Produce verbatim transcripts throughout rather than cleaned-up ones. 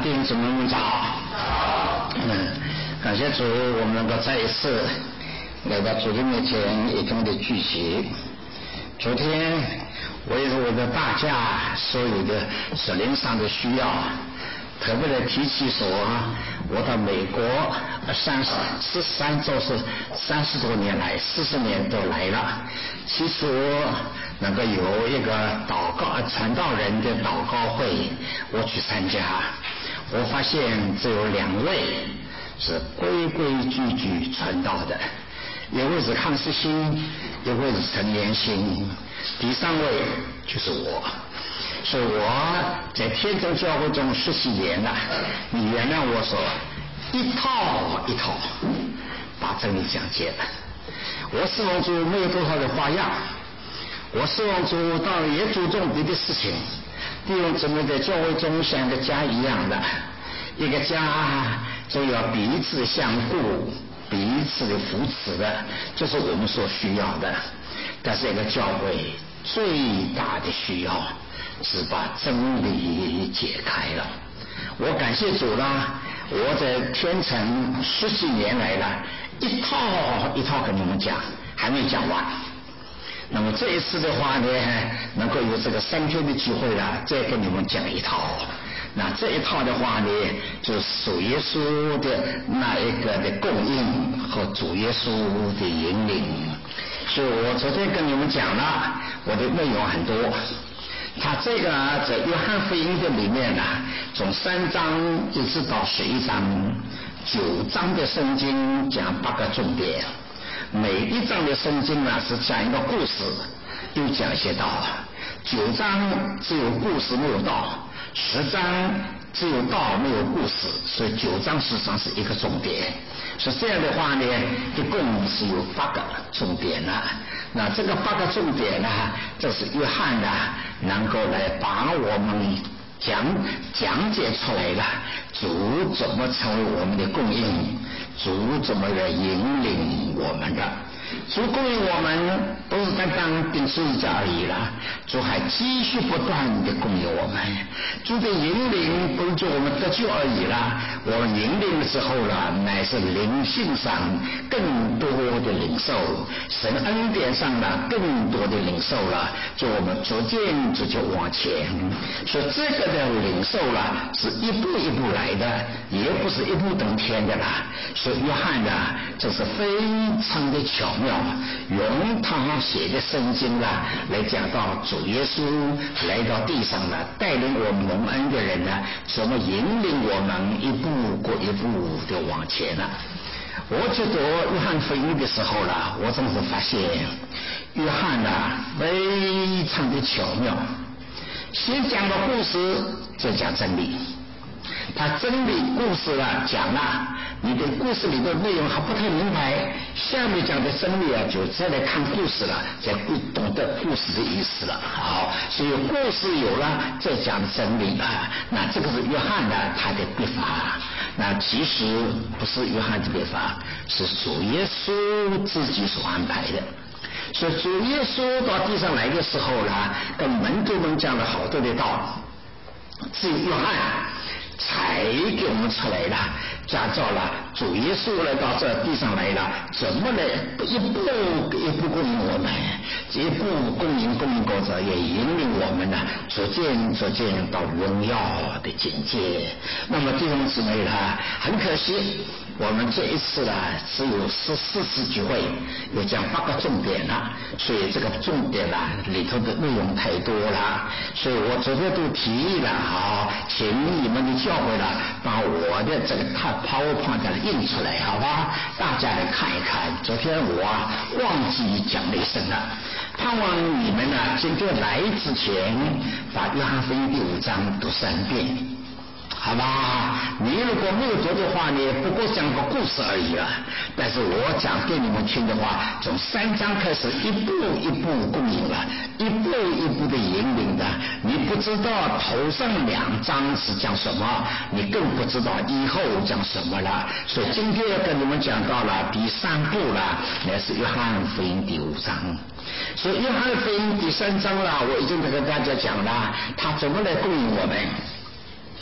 弟兄姊妹们早。嗯，感谢主，我们能够再一次来到主的面前一同的聚集。昨天为了我的大家所有的属灵上的需要，特别的提起说，我到美国三十十三周是三十多年来，四十年都来了。其实能够有一个祷告传道人的祷告会，我去参加，我发现只有两位是规规矩矩传道的，一位是康世新，一位是陈延兴，第三位就是我。所以我在天主教会中十几年了，你原谅我说一套一套把真理讲解了。我侍奉主没有多少的花样，我侍奉主当然也注重别的事情。弟兄姊妹在教会中像个家一样的，一个家就要彼此相顾，彼此的扶持的，这是我们所需要的。但是一个教会最大的需要是把真理解开了。我感谢主啦，我在天城十几年来了，一套一套跟你们讲，还没讲完。那么这一次的话呢，能够有这个三天的机会了，再跟你们讲一套。那这一套的话呢，就是主耶稣的那一个的供应和主耶稣的引领。所以我昨天跟你们讲了，我的内容很多。他这个在约翰福音的里面呢，从三章一直到十一章，九章的圣经讲八个重点，每一章的圣经呢是讲一个故事，又讲一些道。九章只有故事没有道，十章只有道没有故事，所以九章十章是一个重点。所以这样的话呢，一共是有八个重点了。那这个八个重点呢，这是约翰呢能够来把我们讲讲解出来了，主怎么成为我们的供应，主怎么来引领我们的。主供应我们不是单单顶十字架而已了，主还继续不断的供应我们。主的引领不是就我们得救而已了，我们引领的时候了，乃是灵性上更多的领受，神恩典上了更多的领受了，就我们逐渐逐渐往前。所以这个的领受了是一步一步来的，也不是一步登天的啦。所以约翰呢，这是非常的巧妙，用他写的圣经啦来讲到主耶稣来到地上了，带领我们蒙恩的人呢，怎么引领我们一步过一步的往前呢？我去读约翰福音的时候啦，我总是发现约翰啊非常的巧妙，先讲个故事，再讲真理。他真理故事了讲了，你的故事里的内容还不太明白，下面讲的真理啊，就再来看故事了，才会懂得故事的意思了。好，所以故事有了，再讲真理啊。那这个是约翰的他的笔法，那其实不是约翰的笔法，是主耶稣自己所安排的。所以主耶稣到地上来的时候呢，跟门徒们讲了好多的道，至于约翰才给我们出来了，讲到了主耶稣来到这地上来了，怎么来一步一步供应我们，一步供应供应过者，也引领我们呢，逐渐逐渐到荣耀的境界。那么弟兄姊妹呢，很可惜我们这一次呢只有十四次聚会，有讲八个重点了，所以这个重点呢里头的内容太多了，所以我昨天都提议了，好，请你们的教会了把我的这个 PowerPoint 印出来，好吧，大家来看一看。昨天我啊忘记讲了一声了，盼望你们呢今天来之前把约翰福音第五章读三遍，好吧，你如果没有读的话呢，不过讲个故事而已了。但是我讲给你们听的话，从三章开始一步一步供应了，一步一步的引领的。你不知道头上两章是讲什么，你更不知道以后讲什么了。所以今天要跟你们讲到了第三步了，那是约翰福音第五章。所以约翰福音第三章了，我已经跟大家讲了，他怎么来供应我们。他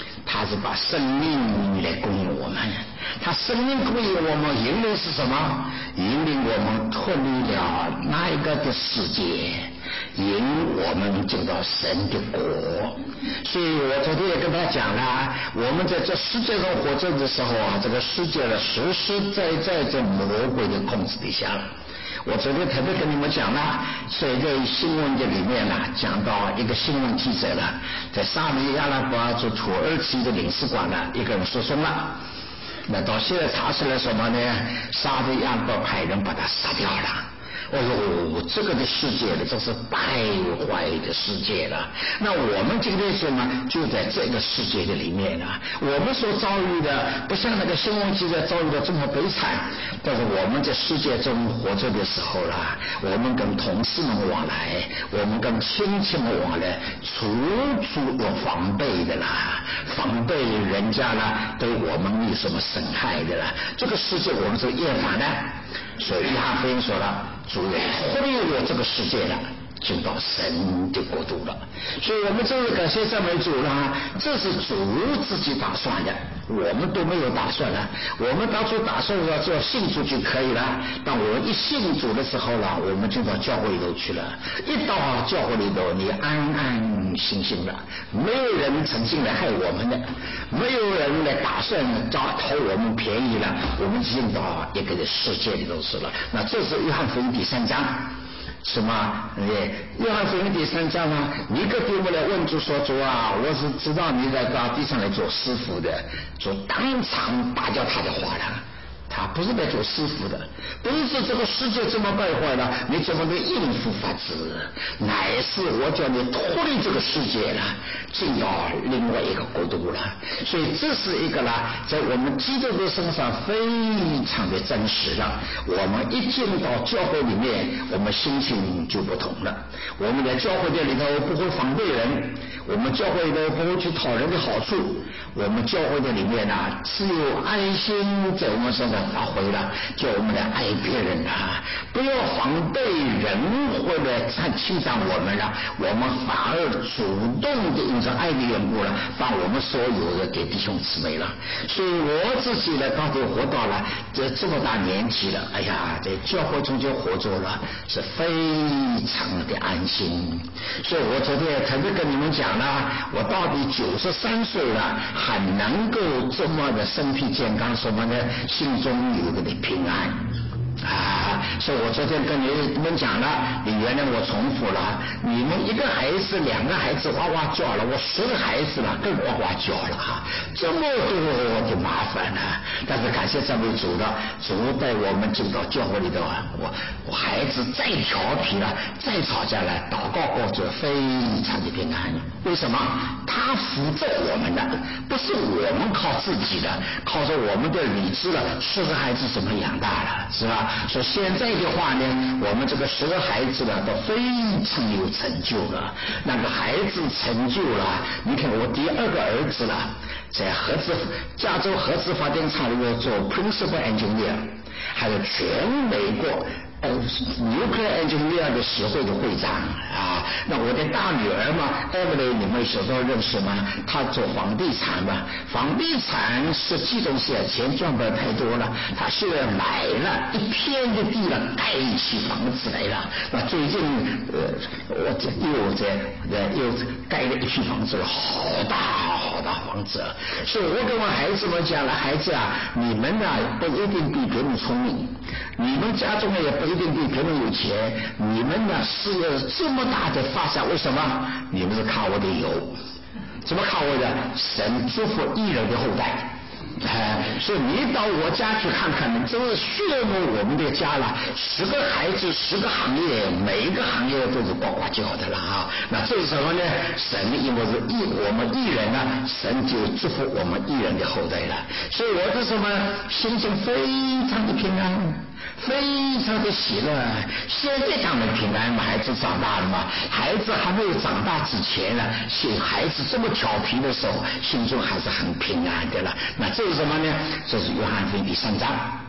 他是把生命来供应我们，他生命供应我们，引领是什么？引领我们脱离了那一个的世界，引我们进到神的国。所以我昨天也跟他讲了，我们在这世界上活着的时候啊，这个世界呢实实在在在魔鬼的控制底下了。我昨天特别跟你们讲了，所以在新闻的里面呢，讲到一个新闻记者了，在沙特阿拉伯驻土耳其的领事馆呢，一个人失踪了。那到现在查出来什么呢？沙特阿拉伯派人把他杀掉了。哦呦，这个的世界呢，这是败坏的世界了。那我们今天什么，就在这个世界的里面啊，我们所遭遇的不像那个新闻记者遭遇的这么悲惨，但是我们在世界中活着的时候啦，我们跟同事们往来，我们跟亲戚们往来，处处有防备的啦，防备人家啦对我们有什么损害的啦。这个世界我们是厌烦的，所以约翰福音说了，主也脱离了这个世界了，进到神的国度了。所以我们真是感谢赞美主了，这是主自己打算的，我们都没有打算了。我们当初打算要做信主就可以了，但我们一信主的时候了，我们就到教会里头去了。一到教会里头，你安安心心的，没有人曾经来害我们的，没有人来打算找讨我们便宜了，我们进到一个世界里头去了。那这是约翰福音第三章。什么？约翰福音第三章啊，尼哥底母来问主说：“主啊，我是知道你在到地上来做师傅的。”主当场打掉他的话了。他不是来做师傅的，不是说这个世界这么败坏了，你怎么能应付法子？乃是我叫你脱离这个世界了，进到另外一个国度了。所以这是一个啦，在我们基督徒身上非常的真实了。我们一进到教会里面，我们心情就不同了。我们在教会这里头不会反对人，我们教会里头不会去讨人的好处，我们教会的里面呢、啊，只有爱心在我们身上发挥了，叫我们来爱别人啊，不要防备人或者看轻赏我们了，我们反而主动的因着爱的缘故了，把我们所有的给弟兄姊妹了。所以我自己呢，到底活到了这这么大年纪了，哎呀，在教会中间活着了，是非常的安心。所以我昨天特别跟你们讲了，我到底九十三岁了，还能够这么的身体健康，什么呢？心中有个的平安啊！所以我昨天跟你们讲了，你原来我重复了，你们一个孩子两个孩子哇哇叫了，我十个孩子了更哇哇叫了哈，这么多的麻烦呢、啊。但是感谢赞美主的，主带我们进到教会里头啊，我我孩子再调皮了，再吵架了，祷告过就非常的平安。为什么？他扶着我们的，不是我们靠自己的，靠着我们的理智了，十个孩子怎么养大了，是吧？所以现在的话呢，我们这个十个孩子呢都非常有成就了。那个孩子成就了，你看我第二个儿子了，在核子加州核子发电厂里面做 principal engineer， 还有全美国呃 nuclear engineer 的协会的会长啊。那我的大女儿嘛 Emily 你们小时候认识吗？她做房地产嘛，房地产是这种事，钱赚不了太多了，她现在买了一片的地了，盖起房子来了。那最近呃我这又在呃又盖了一批房子了，好大好大房子。所以我跟我孩子们讲了，孩子啊，你们呢不一定比别人聪明，你们家中也不一定比别人有钱，你们呢是有这么大的发展，为什么？你们是靠我的油，怎么靠我的？神祝福义人的后代。哎，所以你到我家去看看，你真是羡慕我们的家了。十个孩子，十个行业，每一个行业都是呱呱叫的了啊。那这是什么呢？神因为是义，我们义人呢，神就祝福我们义人的后代了。所以我是什么？心情非常的平安，非常的喜乐。现在当然平安嘛，孩子长大了嘛。孩子还没有长大之前呢，孩子这么调皮的时候，心中还是很平安的了。那这是什么呢？这是约翰福音第三章。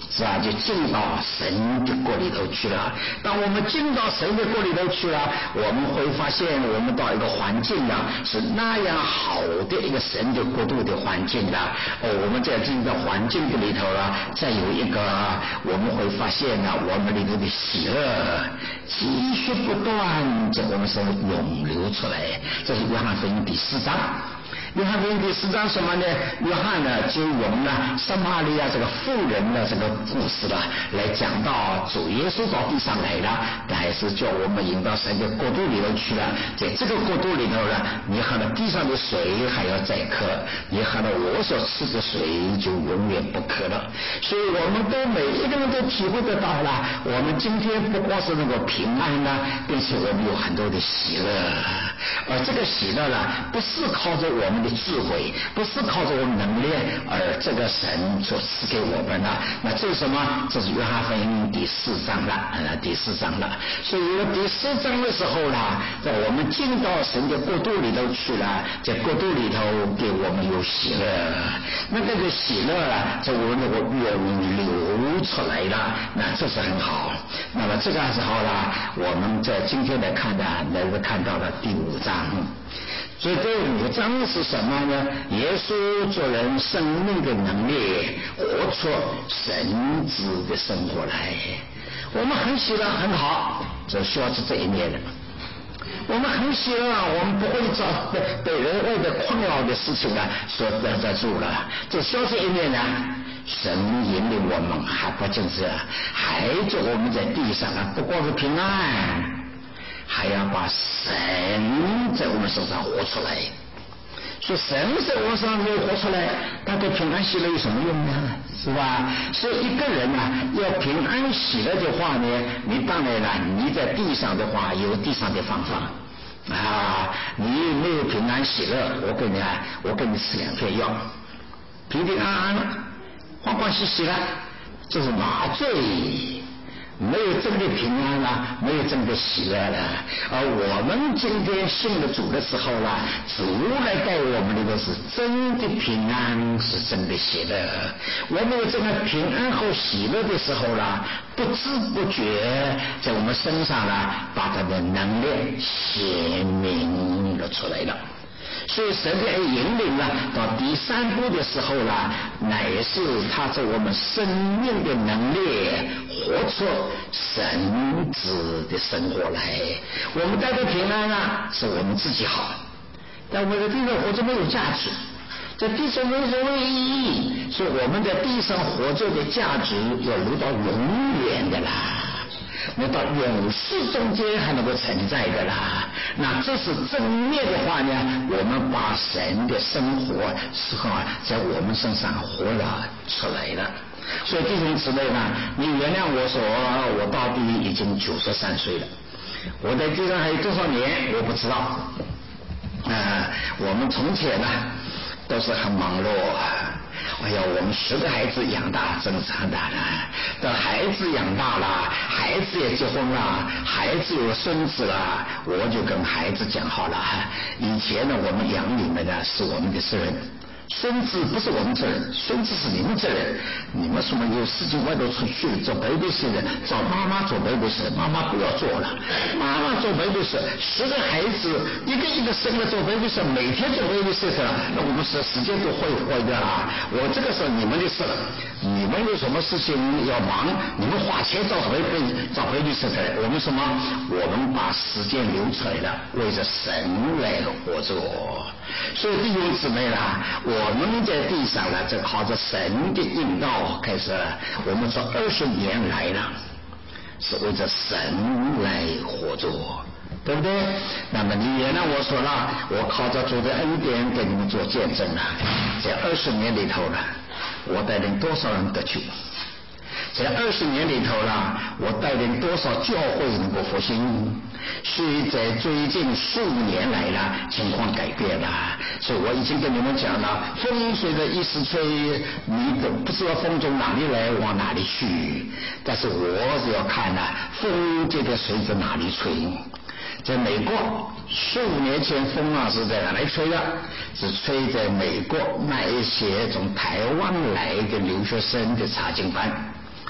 是吧？就进到神的国里头去了。当我们进到神的国里头去了，我们会发现我们到一个环境了，是那样好的一个神的国度的环境了。哦，我们在这个环境的里头了，再有一个我们会发现呢，我们里头的喜乐继续不断在我们身上涌流出来。这是约翰福音第四章。约翰福音第四章什么呢？约翰呢就用了撒玛利亚这个妇人的这个故事了，来讲到主耶稣到地上来了，还是叫我们引到神的国度里头去了。在这个国度里头呢，你喝了地上的水还要再渴，你喝了我所吃的水就永远不渴了。所以我们都每一个人都体会得到了，我们今天不光是能够平安呢，并且我们有很多的喜乐，而这个喜乐呢，不是靠着我们的智慧，不是靠着我们能力，而这个神所赐给我们的。那这是什么？这是约翰福音第四章了，呃，第四章了。所以第四章的时候呢，在我们进到神的国度里头去了，在国度里头给我们有喜乐，那这个喜乐啊，在我们那个涌流出来了，那这是很好。那么这个时候呢，我们在今天来看呢，能够看到了第五章。所以这五章是什么呢？耶稣做人生命的能力，活出神子的生活来。我们很喜乐，很好，这需要是这一面的。我们很喜乐，我们不会遭被被人为的困扰的事情啊所得得住了。这需要这一面呢，神引领我们，还不仅是还叫我们在地上啊，不光是平安，还要把神在我们身上活出来。所以神在我们身上没有活出来，他对平安喜乐有什么用呢？是吧？所以一个人啊，要平安喜乐的话呢，你当然了，你在地上的话有地上的方法啊。你没有平安喜乐，我给你啊，我给你吃两片药，平平安安了，欢欢喜喜了，这是麻醉。没有真的平安了，没有真的喜乐了。而我们今天信了主的时候了，主来带我们的是真的平安，是真的喜乐。我们有这个平安和喜乐的时候了，不知不觉在我们身上了，把他的能力显明了出来了。所以神的引领了到第三步的时候了，乃是他在我们生命的能力活出神子的生活来。我们带着平安啊，是我们自己好，但我们在地上活着没有价值，在地上没有什么意义，所以我们在地上活着的价值要留到永远的啦，那到永世中间还能够存在的啦。那这是正面的话呢，我们把神的生活是哈在我们身上活了出来了。所以弟兄姊妹呢，你原谅我说，我到底已经九十三岁了，我在地上还有多少年我不知道啊、呃。我们从前呢都是很忙碌，哎呀，我们十个孩子养大，真是很大的。等孩子养大了，孩子也结婚了，孩子有孙子了，我就跟孩子讲好了，以前呢我们养你们呢是我们的责任，孙子不是我们责任，孙子是你们责任。你们什么有事情外头出去做 babysitter， 找妈妈做 babysitter， 妈妈不要做了，妈妈做 babysitter， 十个孩子一个一个生了做 babysitter， 每天做 babysitter， 那我们是时间都会坏掉了。我这个是你们的事了，你们有什么事情要忙，你们花钱找 baby 找 babysitter， 我们什么？我们把时间留出来了，为着神来活着。所以弟兄姊妹啦，我们在地上呢，就靠着神的引导开始了。我们这二十年来了，是为着神来活着，对不对？那么你原谅我说了，我靠着主的恩典给你们做见证了。在二十年里头了，我带领多少人得救？在二十年里头了，我带领多少教会能够复兴？所以在最近数年来了，情况改变了。所以我已经跟你们讲了，风随着一时吹，你都不知道风从哪里来，往哪里去。但是我只要看了，风就得随着哪里吹。在美国，十五年前风啊是在哪里吹的？是吹在美国那一些从台湾来的留学生的查经班。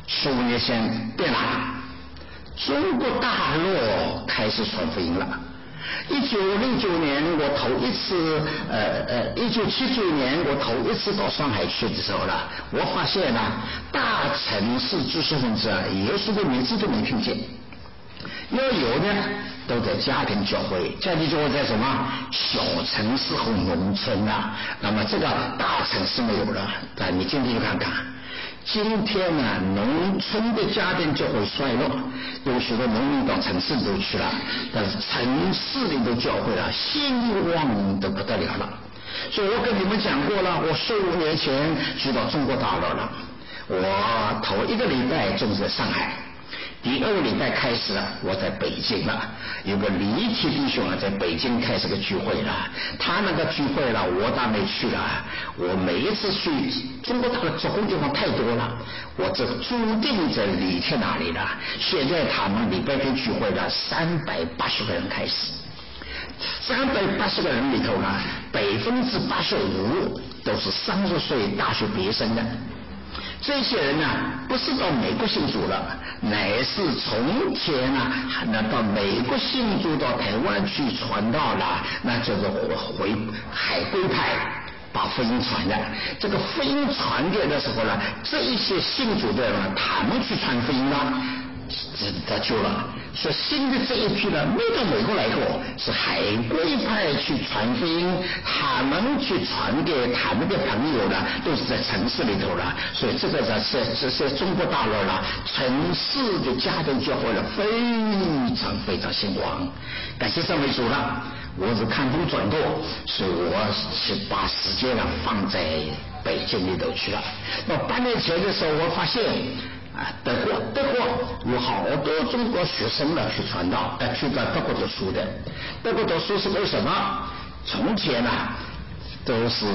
十五年前变了，中国大陆开始传福音了。一九六九年我头一次呃呃一九七九年我头一次到上海去的时候了，我发现呢，大城市知识分子啊，耶稣的名字都没听见，要有的都在家庭教会，家庭教会在什么小城市和农村啊，那么这个大城市没有了。啊，你进去看看，今天呢，农村的家庭就会衰落，有许多农民到城市里头去了，但是城市里头教会了，兴旺的不得了了。所以我跟你们讲过了，我十五年前去到中国大陆了，我头一个礼拜就是在上海，第二个礼拜开始了，我在北京了，有个李体弟兄啊，在北京开始个聚会了，他那个聚会了，我倒没去了。我每一次去中国大陆做工地方太多了，我这注定在李体那里了。现在他们礼拜天聚会了，三百八十个人开始，三百八十个人里头呢，百分之八十五都是三十岁大学毕业生的。这些人呢，不是到美国信主了，乃是从前呢，那到美国信主到台湾去传道了，那就是回海归派把福音传的。这个福音传给的时候呢，这一些信主的人，他们去传福音了，得救了。所以新的这一批呢，没到美国来过，是海归派去传福音，他们去传给他们的朋友呢，都是在城市里头了。所以这个在在在中国大陆了，城市的家庭教会了非常非常兴旺。感谢赞美主了，我是看风转舵，所以我是把时间呢放在北京里头去了。那八年前的时候，我发现啊，德国，德国有好多中国学生呢去传道，呃，去到德国读书的。德国读书是为什么？从前呢、啊，都是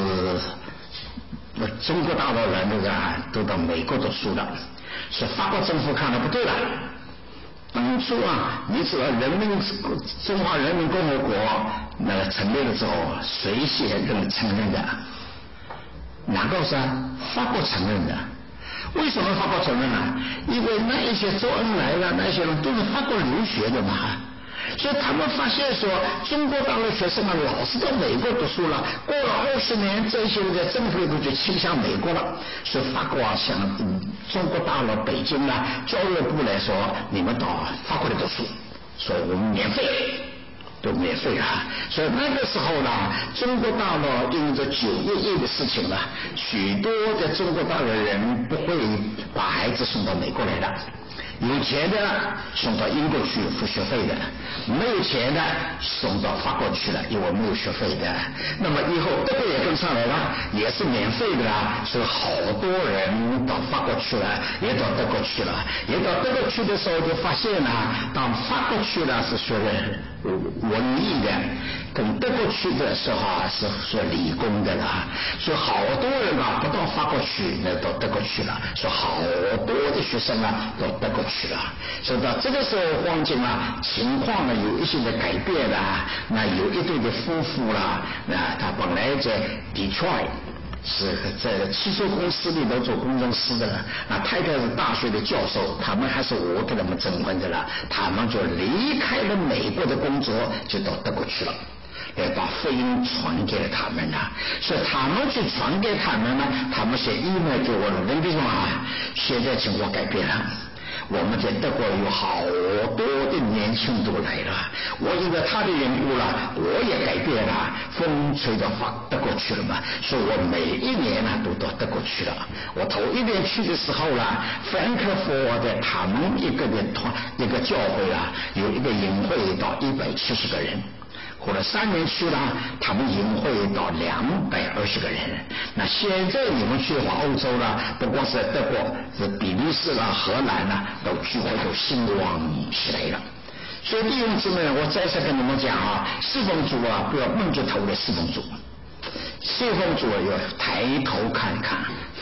中国大陆人那个都到美国读书了，是法国政府看了不对了。当初啊，你知道人民中华人民共和国那个成立了之后，谁先认承认的？哪个是法国承认的？为什么法国承认呢？因为那一些周恩来了，那些人都是法国留学的嘛，所以他们发现说，中国大陆学生啊，老是到美国读书了，过了二十年，这些个政府都就倾向美国了，所以法国啊，向嗯中国大陆北京啊教育部来说，你们到法国来读书，所以我们免费。都免费啊！所以那个时候呢，中国大陆因着九一一的事情呢，许多的中国大陆人不会把孩子送到美国来的，有钱的送到英国去付学费的，没有钱的送到法国去了，因为没有学费的。那么以后德国也跟上来了，也是免费的啦，所以好多人到法国去了，也到德国去了，也到德国去的时候就发现呢，到法国去了是学的文艺的，跟德国去的时候啊是说理工的啦，所以好多人啊不到法国去，那到德国去了，所以好多的学生啊到德国去了。所以到这个时候光景啊，情况呢有一些的改变啦。那有一对的夫妇啦，那他本来在 Detroit。是在汽车公司里头做工程师的了，那太太是大学的教授，他们还是我给他们征婚的了，他们就离开了美国的工作，就到德国去了，来把福音传给了他们了。所以他们去传给他们呢，他们写 email 给我了，文弟兄啊，现在情况改变了。我们在德国有好多的年轻都来了，我因为他的缘故了，我也改变了，风吹到法德国去了嘛，所以我每一年呢都到德国去了。我头一年去的时候啦，法兰克福的他们一个的团一个教会啊，有一个营会到一百七十个人。后来三年去了，他们营会到两百二十个人。那现在你们去的话，欧洲了，不光是在德国，是比利时啦、荷兰啦，都聚会都兴旺起来了。所以弟兄姊妹，我再次跟你们讲啊，侍奉主啊，不要闷着头来侍奉主。侍奉主要抬头看看，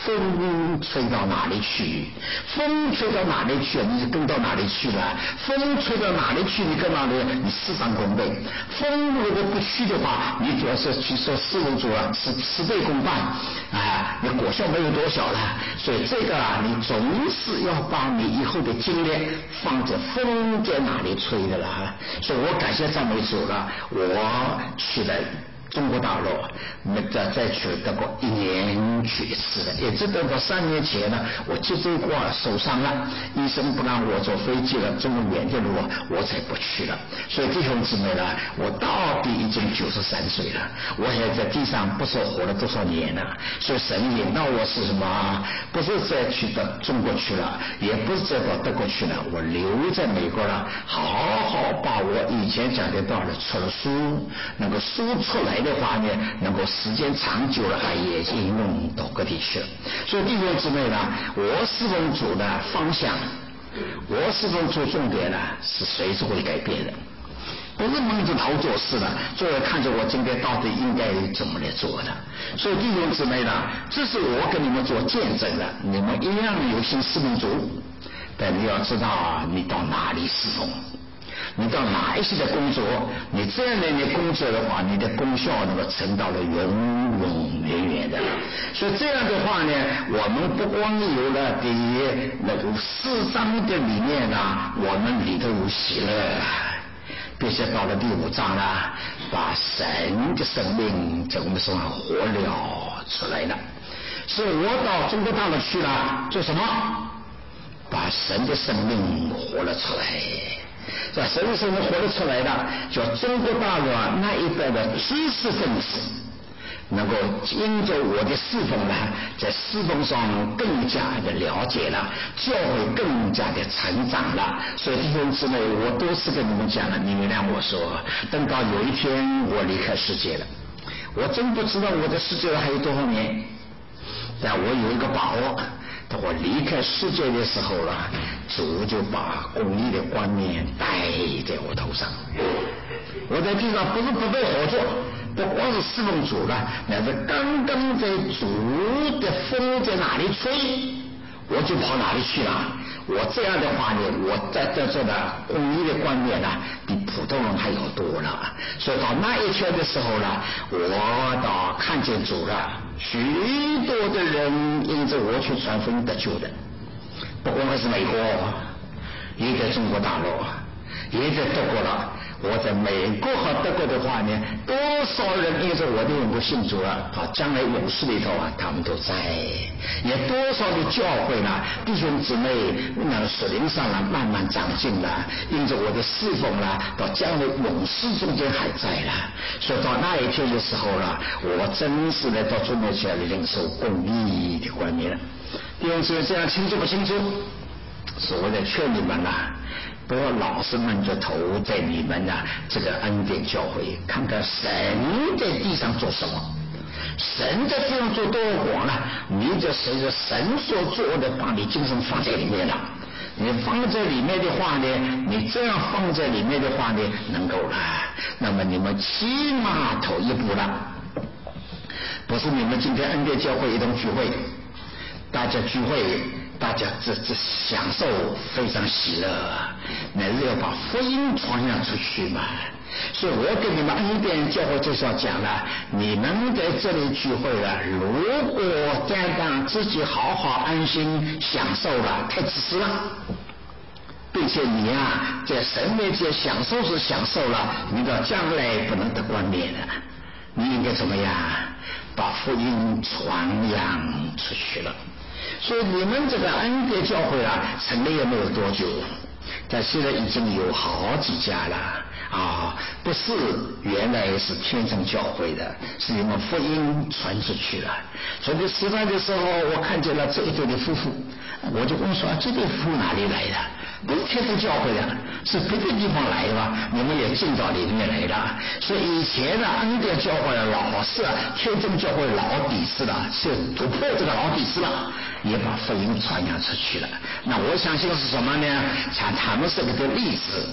风吹到哪里去？风吹到哪里去，你就跟到哪里去了。风吹到哪里去，你跟哪里？你事半功倍。风如果不去的话，你主要是去说事无主啊，是事倍功半啊，你果效没有多少了。所以这个啊，你总是要把你以后的精力放在风在哪里吹的了。所以我感谢赞美主了，我去了中国大陆，没再再去德国，一年去一次的，也只等到三年前呢，我脊椎骨受伤了，医生不让我坐飞机了，这么远的路我才不去了。所以弟兄姊妹呢，我到底已经九十三岁了，我还在地上不知道活了多少年了。所以神引导我是什么？不是再去到中国去了，也不是再到德国去了，我留在美国了，好好把我以前讲的道理出了书，能够书出来的话呢，能够时间长久了，也应用到各地去了。所以弟兄姊妹呢，我侍奉主的方向，我侍奉主重点呢，是随时会改变的，不是蒙着头做事的，作为看着我今天到底应该怎么来做的。所以弟兄姊妹呢，这是我跟你们做见证的，你们一样有心侍奉主，但你要知道啊，你到哪里侍奉，你到哪一些的工作，你这样的你工作的话，你的功效能够存到了永永远远的。所以这样的话呢，我们不光有了第一那个四章的里面呢，我们里头有喜乐，并且到了第五章呢，把神的生命在我们身上活了出来了。是我到中国大陆去了，做什么？把神的生命活了出来。在神的生命活了出来的，叫中国大陆啊那一代的知识分子，能够因着我的侍奉呢，在侍奉上更加的了解了，教会更加的成长了。所以弟兄姊妹，我多次跟你们讲了，你原谅我说，等到有一天我离开世界了，我真不知道我的世界还有多少年，但我有一个把握，当我离开世界的时候了，主就把公义的冠冕戴在我头上。我在地上不是不被合作，不光是侍奉主了，乃是刚刚在主的风在哪里吹，我就跑哪里去了。我这样的话呢，我在在这的公益的冠冕呢，比普通人还要多了。所以到那一天的时候呢，我到看见主了，许多的人因着我去传福音得救的，不光是美国，也在中国大陆，也在德国了。我在美国和德国的话呢，多少人因着我的缘故信主了啊！将来勇士里头啊，他们都在。也多少的教会呢，弟兄姊妹那属灵上了慢慢长进了，因着我的侍奉了，到将来勇士中间还在了。所以到那一天的时候了，我真是来到中国去领受公义的冠冕了。弟兄姊妹，这样清楚不清楚？所谓的劝你们啦，不要老是闷着头在你们呐、啊、这个恩典教会，看看神在地上做什么，神在地上做多广了，你就随着神所做的，把你精神放在里面了。你放在里面的话呢，你这样放在里面的话呢，能够了，那么你们起码头一步了。不是你们今天恩典教会一同聚会，大家聚会。大家这这享受非常喜乐，乃是要把福音传扬出去嘛。所以我跟你们恩典教会就是要讲了，你们在这里聚会了，如果单单自己好好安心享受了，太自私了。并且你啊，在神面前享受是享受了，你到将来不能得冠冕的。你应该怎么样？把福音传扬出去了。所以你们这个恩典教会啊，成立也没有多久，但现在已经有好几家了啊！不是原来是天成教会的，是你们福音传出去了。所以吃饭的时候，我看见了这一对的夫妇，我就问说：这对夫妇哪里来的？不是天成教会的，是别的地方来的，你们也进到里面来了。所以以前的恩典教会老是天成教会老底子了，是突破这个老底子了，也把福音传扬出去了。那我相信是什么呢？像他们是个例子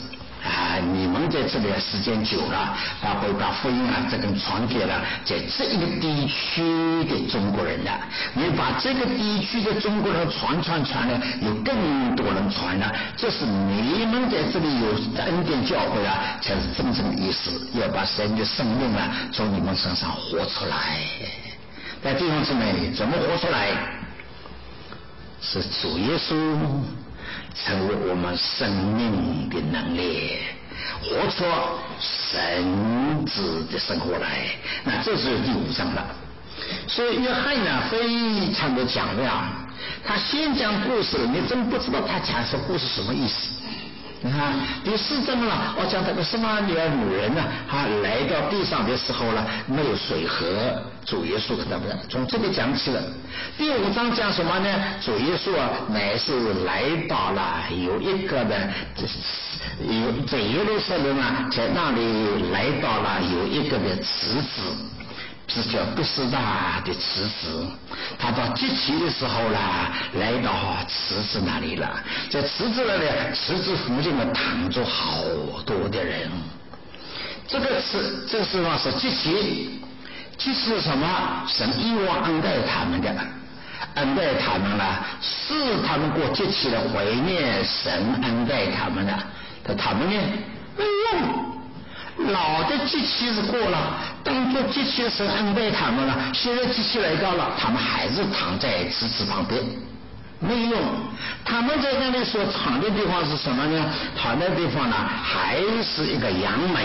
啊，你们在这里时间久了，把会把福音啊这个传给了在这一个地区的中国人了。你把这个地区的中国人传传传了，有更多人传了，这是你们在这里有恩典教会啊，才是真正的意思。要把神的生命啊从你们身上活出来。在弟兄姊妹，怎么活出来？是主耶稣成为我们生命的能力，活出神子的生活来。那这是第五章了。所以约翰呢非常的讲亮，他先讲故事，你真不知道他讲这故事什么意思。你看第四章了，我讲这个撒玛利亚女人呢，她来到地上的时候呢，没有水喝，主耶稣可怎么样？从这里讲起了。第五章讲什么呢？主耶稣啊，乃是来到了有一个的，有在耶路撒冷啊，在那里来到了有一个的池子。是叫毕士大的池子，他到节期的时候啦，来到池子那里了。在池子那里，池子附近呢躺着好多的人。这个池，这个地方是节期，节期是什么？神以往恩待他们的，恩待他们了，是他们过节期的怀念神恩待他们的，但他们呢没用。老的节期是过了，当作节期神恩待他们了，现在节期来到了，他们还是躺在池子旁边，没用。他们在那里所躺的地方是什么呢？躺的地方呢，还是一个阳门。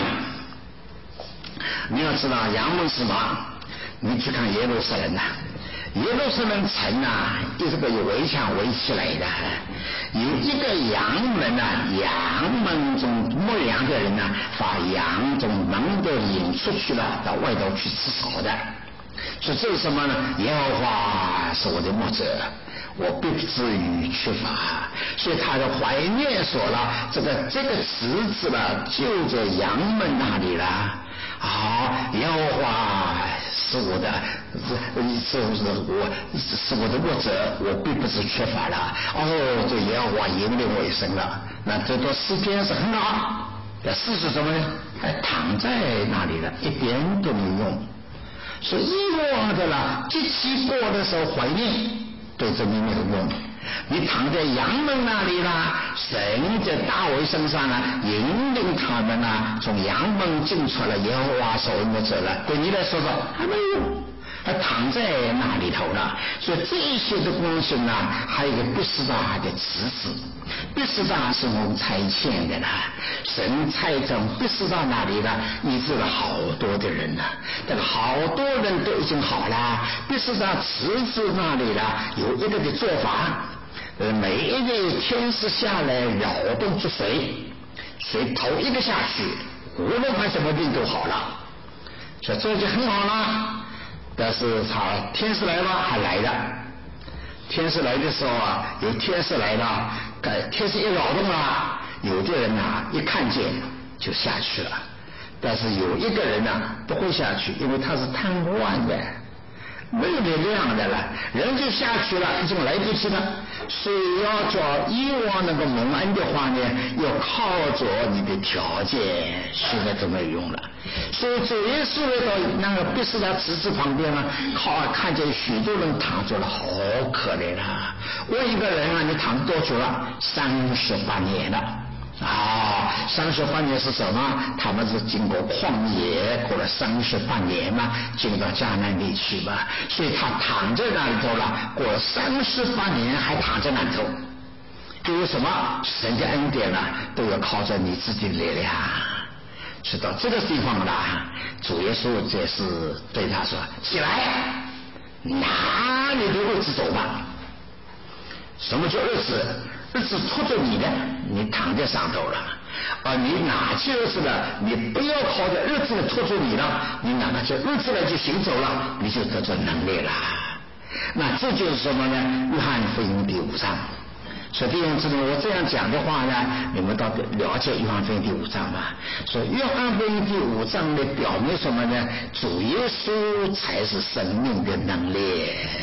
你要知道阳门是什么？你去看耶路撒冷呐，耶路撒冷城啊，一直被围墙围起来的，有一个羊门啊，羊门中牧羊的人呢、啊，把羊从门都引出去了，到外头去吃草的。所以这是什么呢？耶和华是我的牧者，我必不至于缺乏。所以他的怀念所了，这个这个池子了，就在羊门那里了。好，耶和华是我的，是是我是我的牧者，我并不是缺乏了。哦，这耶和华引领我一生了。那这段诗篇是很好，但事实什么呢？还躺在那里了，一点都没用。所以以往的了，节期过的时候怀念，对这里没有用。你躺在羊门那里啦，神在大卫身上呢，引领他们呢，从羊门进出了耶和华所牧者了。对你来说说还没用，还躺在那里头了。所以这一些的东西呢，还有一个毕士大的池子，毕士大是我们差遣的啦，神差从毕士大那里呢，医治了好多的人呢，这个好多人都已经好了。毕士大池子那里呢，有一个的做法。呃，每一个天使下来扰动出水，水头一个下去，无论他什么病都好了，所以这就很好了。但是他天使来了还来了，天使来的时候啊，有天使来了，天使一扰动了，有的人啊一看见就下去了，但是有一个人呢、啊、不会下去，因为他是瘫痪的。没有力量的了，人就下去了，已经来不及了。所以要叫以往那个蒙恩的话呢，要靠着你的条件，现在都没有用了。所以主耶稣来到那个毕士大池子旁边呢，靠看见许多人躺着了，好可怜啊！问一个人啊，你躺多久了？三十八年了。啊，三十八年是什么？他们是经过旷野，过了三十八年嘛，进到迦南地去嘛，所以他躺在那里头了，过了三十八年还躺在那里头。因为什么？神的恩典呢，都要靠着你自己的力量。是到这个地方了，主耶稣这是对他说：“起来，拿你的日子走吧。”什么叫日子？日子拖着你呢，你躺在上头了，而你拿起日子了，你不要靠着日子拖住你了，你拿起日子来就行走了，你就得着能力了。那这就是什么呢？约翰福音第五章。所以弟兄姊妹，我这样讲的话呢，你们到底了解约翰福音第五章吧。所以约翰福音第五章的表明什么呢？主耶稣才是生命的能力。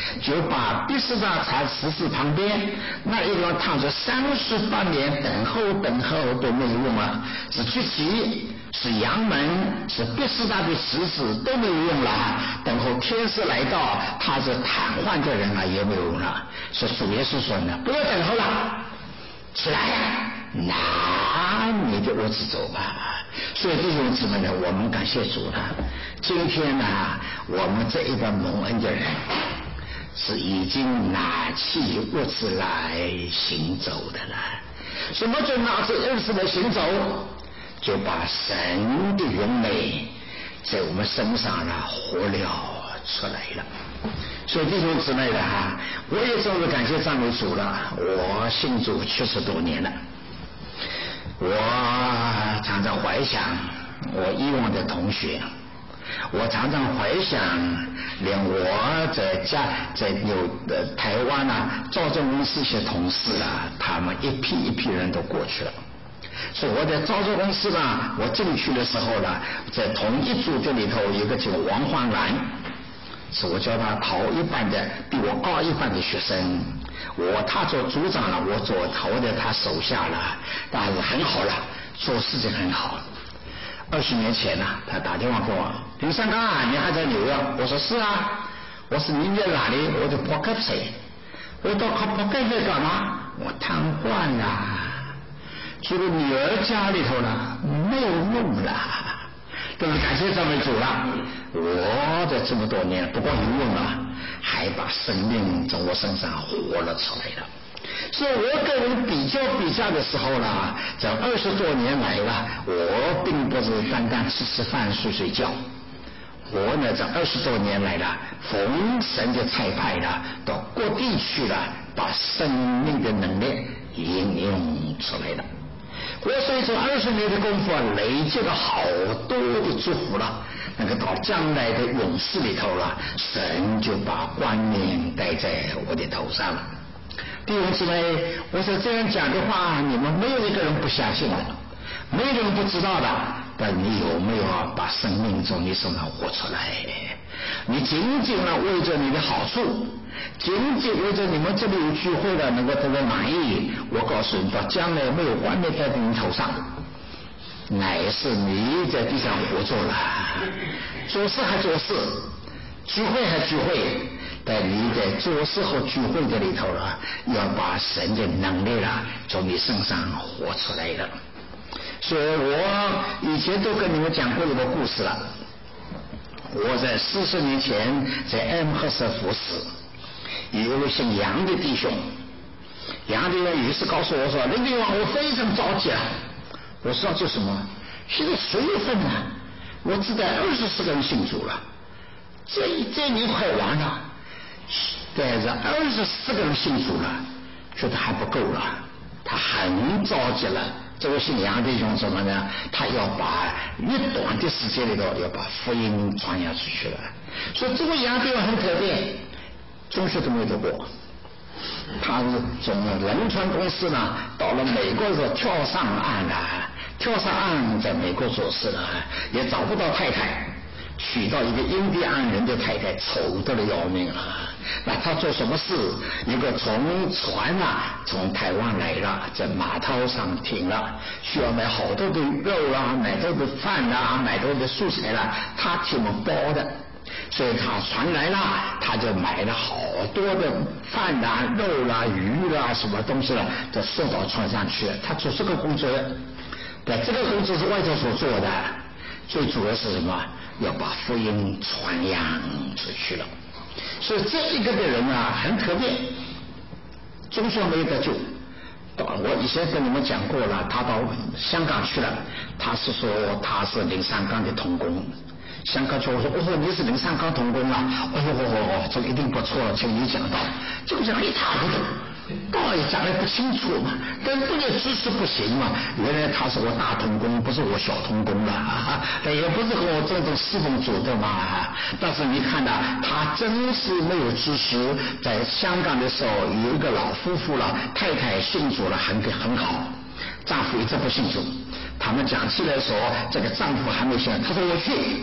就把毕士大茶池寺旁边那一个躺着三十八年等候等候都没有用了，是聚集是杨门是毕士大的池子都没有用了，等候天师来到，他是瘫痪的人了也没有用了。所以主耶稣说呢，不要等候了，起来呀，拿你的屋子走吧。所以弟兄姊妹呢，我们感谢主呢，今天呢我们这一个蒙恩的人是已经拿起屋子来行走的了。什么叫拿起屋子来行走？就把神的荣美在我们身上呢活了出来了。所以弟兄姊妹的哈，我也真是感谢赞美主了。我信主七十多年了，我常常怀想我以往的同学，我常常怀想连我在家在有的台湾啊造证公司一些同事啊，他们一批一批人都过去了。所以我在造证公司呢，我进去的时候呢，在同一组这里头有一个叫王焕兰，是我叫他头一班的，比我高一班的学生。我他做组长了，我做头的他手下了，但是很好了，做事情很好。二十年前呢，他打电话给我，林三刚啊，你还在纽约？我说是啊，我是你在哪里？我在博格塞。我到靠博格塞干嘛？我瘫痪了。这个女儿家里头呢没有用了，都是感谢赞美主了。我在这么多年不光有用了，还把生命从我身上活了出来了。所以我跟人比较比较的时候呢，这二十多年来了，我并不是单单吃吃饭睡睡觉，我呢这二十多年来了，逢神的差派了，到各地去了，把生命的能力应用出来了。我所以说二十年的功夫啊，累积了好多的祝福了。那个到将来的永世里头了，神就把冠冕戴在我的头上了。弟兄姊妹，我说这样讲的话，你们没有一个人不相信的，没有人不知道的。但你有没有把生命从你身上活出来？你仅仅呢为着你的好处，仅仅为着你们这里有聚会的能够得到满意，我告诉你，到将来没有冠冕戴在你头上，乃是你在地上活着了，做事还做事，聚会还聚会，但你在做事和聚会这里头了，要把神的能力了从你身上活出来了。所以我以前都跟你们讲过一个故事了。我在四十年前在M赫斯服侍，有一位姓杨的弟兄，杨弟兄于是告诉我说，林弟兄，我非常着急啊。我说这什么？现在十月份了，我只带二十四个人信主了，这这年快完了，带着二十四个人信主了，觉得还不够了，他很着急了。这位姓杨的弟兄什么呢？他要把越短的时间里头要把福音传扬出去了。所以这位杨弟兄很特别，中学都没读过，他是从仁川公司呢到了美国的时候跳上岸了，跳上岸在美国做事了，也找不到太太，娶到一个印第安人的太太，丑得了要命啊！那他做什么事？一个从船啊，从台湾来了，在码头上停了，需要买好多的肉啦，买多的饭啦，买多的素材啦，他替我们包的。所以他船来了，他就买了好多的饭啦、肉啦、鱼啦，什么东西啦，都送到船上去了。他做这个工作，对，这个工作是外头所做的，最主要是什么？要把福音传扬出去了。所以这一个的人啊，很特别，终究没有得救。我以前跟你们讲过了，他到香港去了，他是说他是林三刚的同工。香港就说哦，你是林三刚同工啊，哦哦哦，这个一定不错，请你讲到，就讲一塌糊涂，道也讲得不清楚嘛，但这个知识不行嘛。原来他是我大同工，不是我小同工了，但也不是和我这种侍奉主的嘛。但是你看呐，他真是没有知识。在香港的时候，有一个老夫妇了，太太信主了，很很好，丈夫一直不信主。他们讲起来说，这个丈夫还没信，他说我去。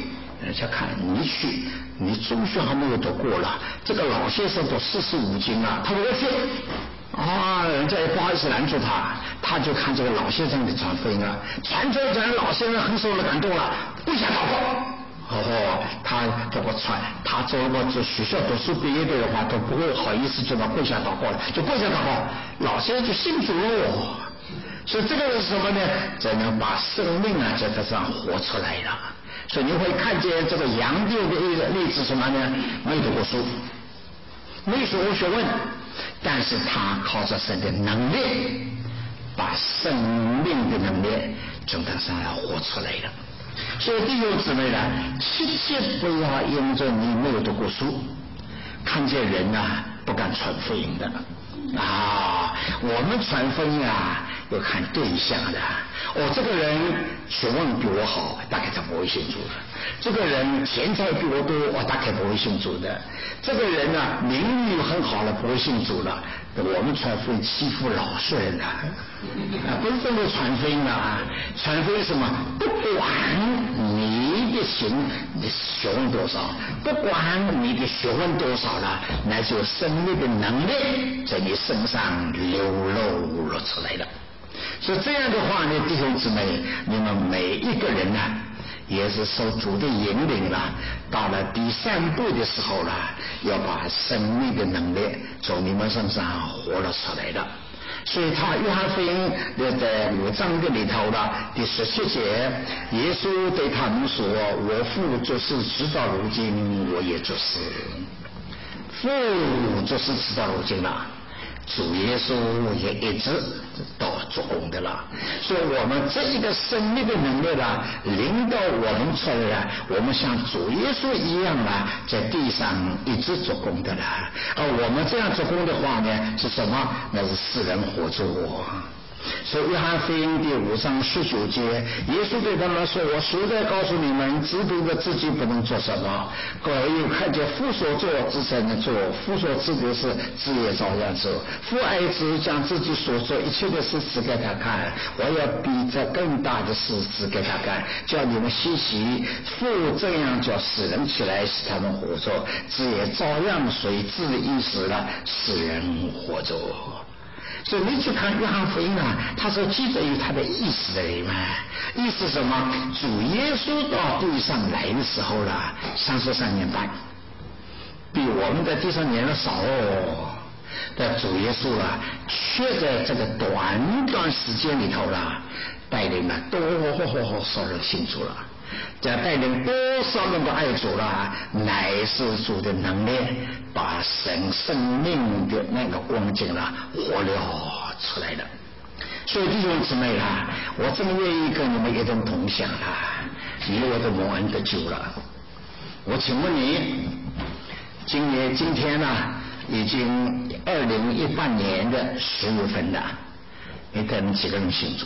人家看你去，你中学还没有读过了，这个老先生都四十五斤了，他说我去。啊，人家也不好意思拦住他，他就看这个老先生的传福音了，传着传，老先生很受了感动了，跪下祷告。哦，他这个传，他做过这学校读书毕业的话，都不会好意思就到跪下祷告了，就跪下祷告，老先生就信主了。所以这个是什么呢？才能把生命啊在这上活出来了。所以你会看见这个杨定的一个例子什么呢？没读过书，没学过学问，但是他靠着神的能力，把生命的能力从他身上活出来了。所以弟兄姊妹呢，切切不要因着你没有读过书，看见人啊不敢传福音的啊。我们传福音啊要看对象的。哦，这个人学问比我好，大概他不会信主的。这个人钱财比我多，我大概不会信主的。这个人呢、啊、名誉很好了，不会信主了。我们传福音欺负老实人的啊，不是这么传福音的啊。传福音什么？不管你的行你的学问多少，不管你的学问多少了，那就生命的能力在你身上流露了出来了。所以这样的话呢，弟兄姊妹，你们每一个人呢、啊，也是受主的引领了。到了第三步的时候了，要把生命的能力从你们身上活了出来了。所以他约翰福音的在五章的里头了，第十七节，耶稣对他们说：“我父就是直到如今，我也就是。”父就是直到如今了。主耶稣也一直都做工的了，所以我们这一个生命的能力呢，领导我们出来了，我们像主耶稣一样啊，在地上一直做工的了。而我们这样做工的话呢，是什么？那是使人活着。所以约翰福音第五章十九节，耶稣对他们说：“我实在告诉你们，只凭着自己不能做什么，唯有看见父所做之才能做。父所指的是子也照样做。父爱子，将自己所做一切的事指给他看。我要比这更大的事指给他看，叫你们稀奇。父这样叫使人起来，使他们活着，子也照样随自的意思了，使人活着。”所以你去看约翰福音啊，他说记得有他的意思的人嘛，意思什么？主耶稣到地上来的时候啦，三十三年半，比我们在地上年了少哦。但主耶稣啊，却在这个短短时间里头啦，带领了多少人信主了。这带领多少人都爱主了，乃是主的能力把神生命的那个光景了活了出来了。所以弟兄姊妹啦，我真愿意跟你们一同同享啊，你我的蒙恩得救了。我请问你，今年今天呢、啊，已经二零一八年的十月份了，你带你几个人信主？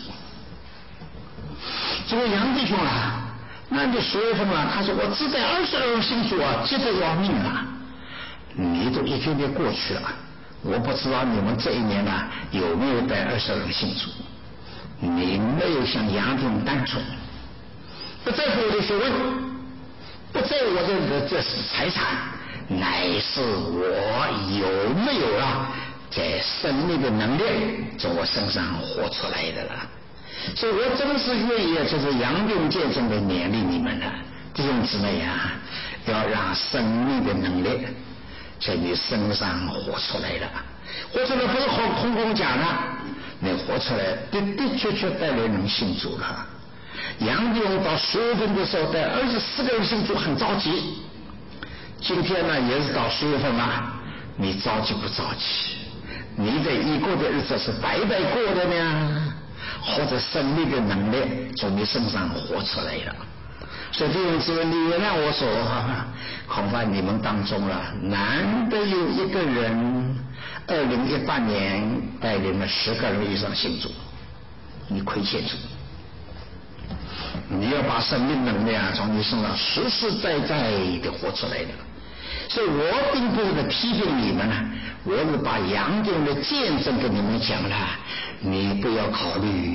这位杨弟兄啊，那就十月份了，他说我只带二十二人信主啊，急得要命啊！你都一个月过去了，我不知道你们这一年啊有没有带二十二人信主？你没有像杨弟兄单纯，不在乎我的学问，不在乎我的这是财产，乃是我有没有了在生命的能力在我身上活出来的了。所以我真是愿意就是杨定见证的勉励你们了，弟兄姊妹啊，要让生命的能力在你身上活出来了。活出来不是空空空讲的，你活出来的的确确带来人信主了。杨定到十月份的时候带二十四个人信主，很着急。今天呢也是到十月份了，你着急不着急？你在一过的日子是白白过的呢，或者生命的能力从你身上活出来了。所以弟兄姊妹，你原谅我说哈，恐怕你们当中了，难得有一个人二零一八年带领了十个人以上信主，你亏欠主。你要把生命能量从你身上实实在在的活出来的。所以我并不是批评你们，我是把杨定的见证跟你们讲了，你不要考虑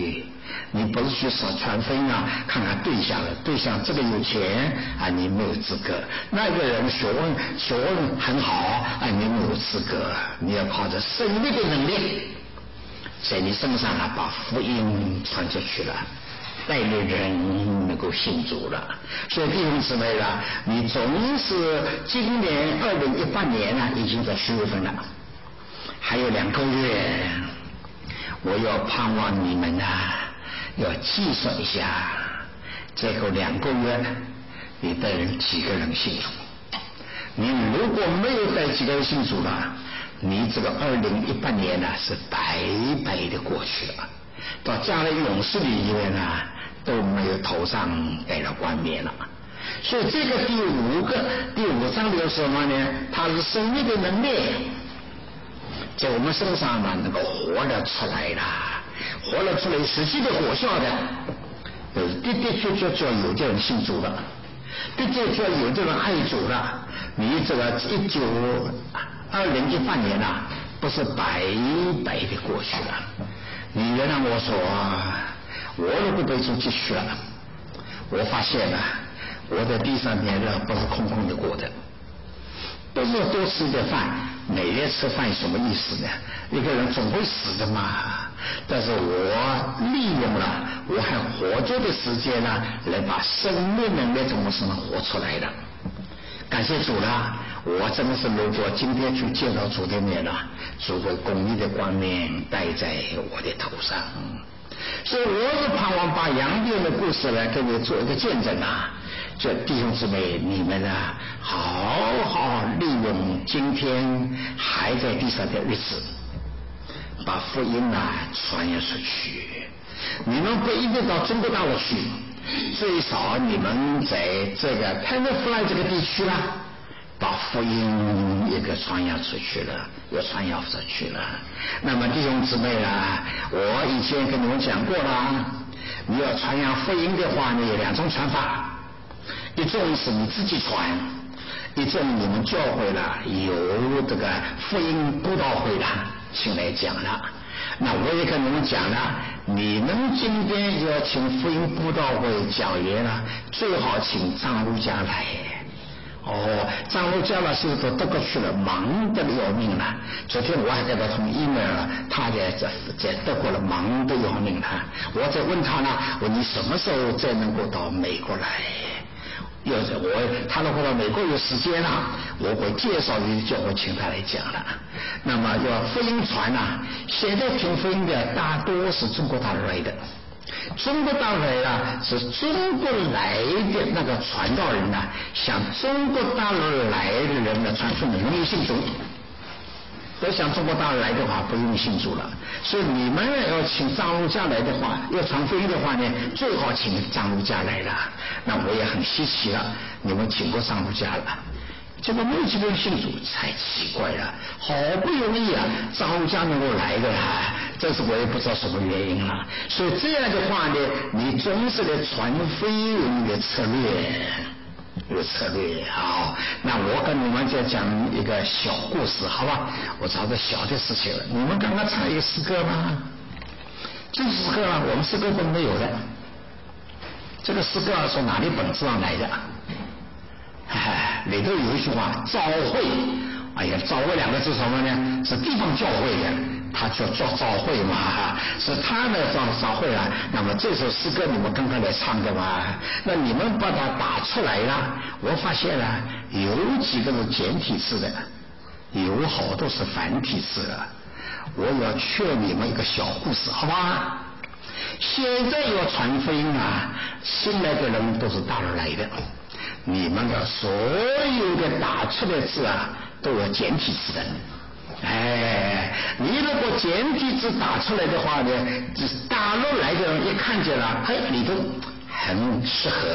你不是去传福音啊，看看对象了，对象这个有钱啊，你没有资格；那个人学问学问很好啊，你没有资格。你要靠着圣灵的能力，在你身上啊，把福音传出去了，带领人能够信主了。所以弟兄姊妹啦，你总是今年二零一八年啊，已经在十月份了，还有两个月，我要盼望你们啊，要计算一下，这个两个月你带人几个人信主。你如果没有带几个人信主了，你这个二零一八年呢、啊、是白白的过去了，到将来勇士里面呢、啊、都没有头上戴了冠冕了。所以这个第五个第五章里有什么呢？它是生命的能力在我们身上呢能够活了出来了，活了出来实际的果效的，的的确确就要有的人信主了，的确就要有的人爱主了。你这个一九二零一八年啊，不是白白的过去了。你原谅我说，我如果被主继续了，我发现了我的第三年呢不是空空的过的，不是多吃一点饭，每月吃饭有什么意思呢？一个人总会死的嘛。但是我利用了我还活着的时间呢，来把生命能力从我身上活出来了。感谢主啦！我真的是如果今天去见到主的面了，主的公义的冠冕戴在我的头上。所以我是盼望把杨病的故事来给你做一个见证啊！这弟兄姊妹，你们啊，好好利用今天还在地上的日子，把福音啊传扬出去。你们不一定到中国大陆去，最少你们在这个潘德弗莱这个地区啦，把福音也给传扬出去了，也传扬出去了。那么弟兄姊妹啦，我以前跟你们讲过啦，你要传扬福音的话呢，有两种传法，一种是你自己传，一种你们教会啦有这个福音布道会啦，请来讲了。那我也跟你们讲了，你们今天要请福音布道会讲员了，最好请张路家来。哦，张路家了，现在到德国去了，忙得要命了。昨天我还给他通 email， 他在在在德国了，忙得要命了。我在问他呢，我你什么时候再能够到美国来？要是我他如果到美国有时间了，我会介绍你，就会请他来讲了。那么要福音传啊，现在听福音的大多是中国大陆来的，中国大陆来的是中国来的那个传道人呢、啊，向中国大陆来的人呢传福音容易信主。要想中国大陆来的话，不容易信主了。所以你们要请张路家来的话，要传福音的话呢，最好请张路家来了。那我也很稀奇了，你们请过张路家了，结果没有几个人信主，太奇怪了。好不容易啊，张路家能够来的啦，这是我也不知道什么原因了。所以这样的话呢，你总是来传福音的策略。有策略好，那我跟你们再讲一个小故事，好吧？我找个小的事情了。你们刚刚唱一个诗歌吗？这个诗歌啊，我们诗歌都没有的。这个诗歌啊，从哪里本子上来的？哎，里头有一句话，教会。哎呀，教会两个字什么呢？是地方教会的，他叫叫教会嘛，是他的教教会啊。那么这首诗歌你们刚刚来唱的嘛，那你们把它打出来了，我发现了有几个是简体字的，有好多是繁体字的。我要劝你们一个小故事，好吧？现在要传福音啊，新来的人都是大陆来的，你们的所有的打出来字啊，都有简体字的。哎，你如果简体字打出来的话呢，大陆来的人一看见了，哎，里头很适合，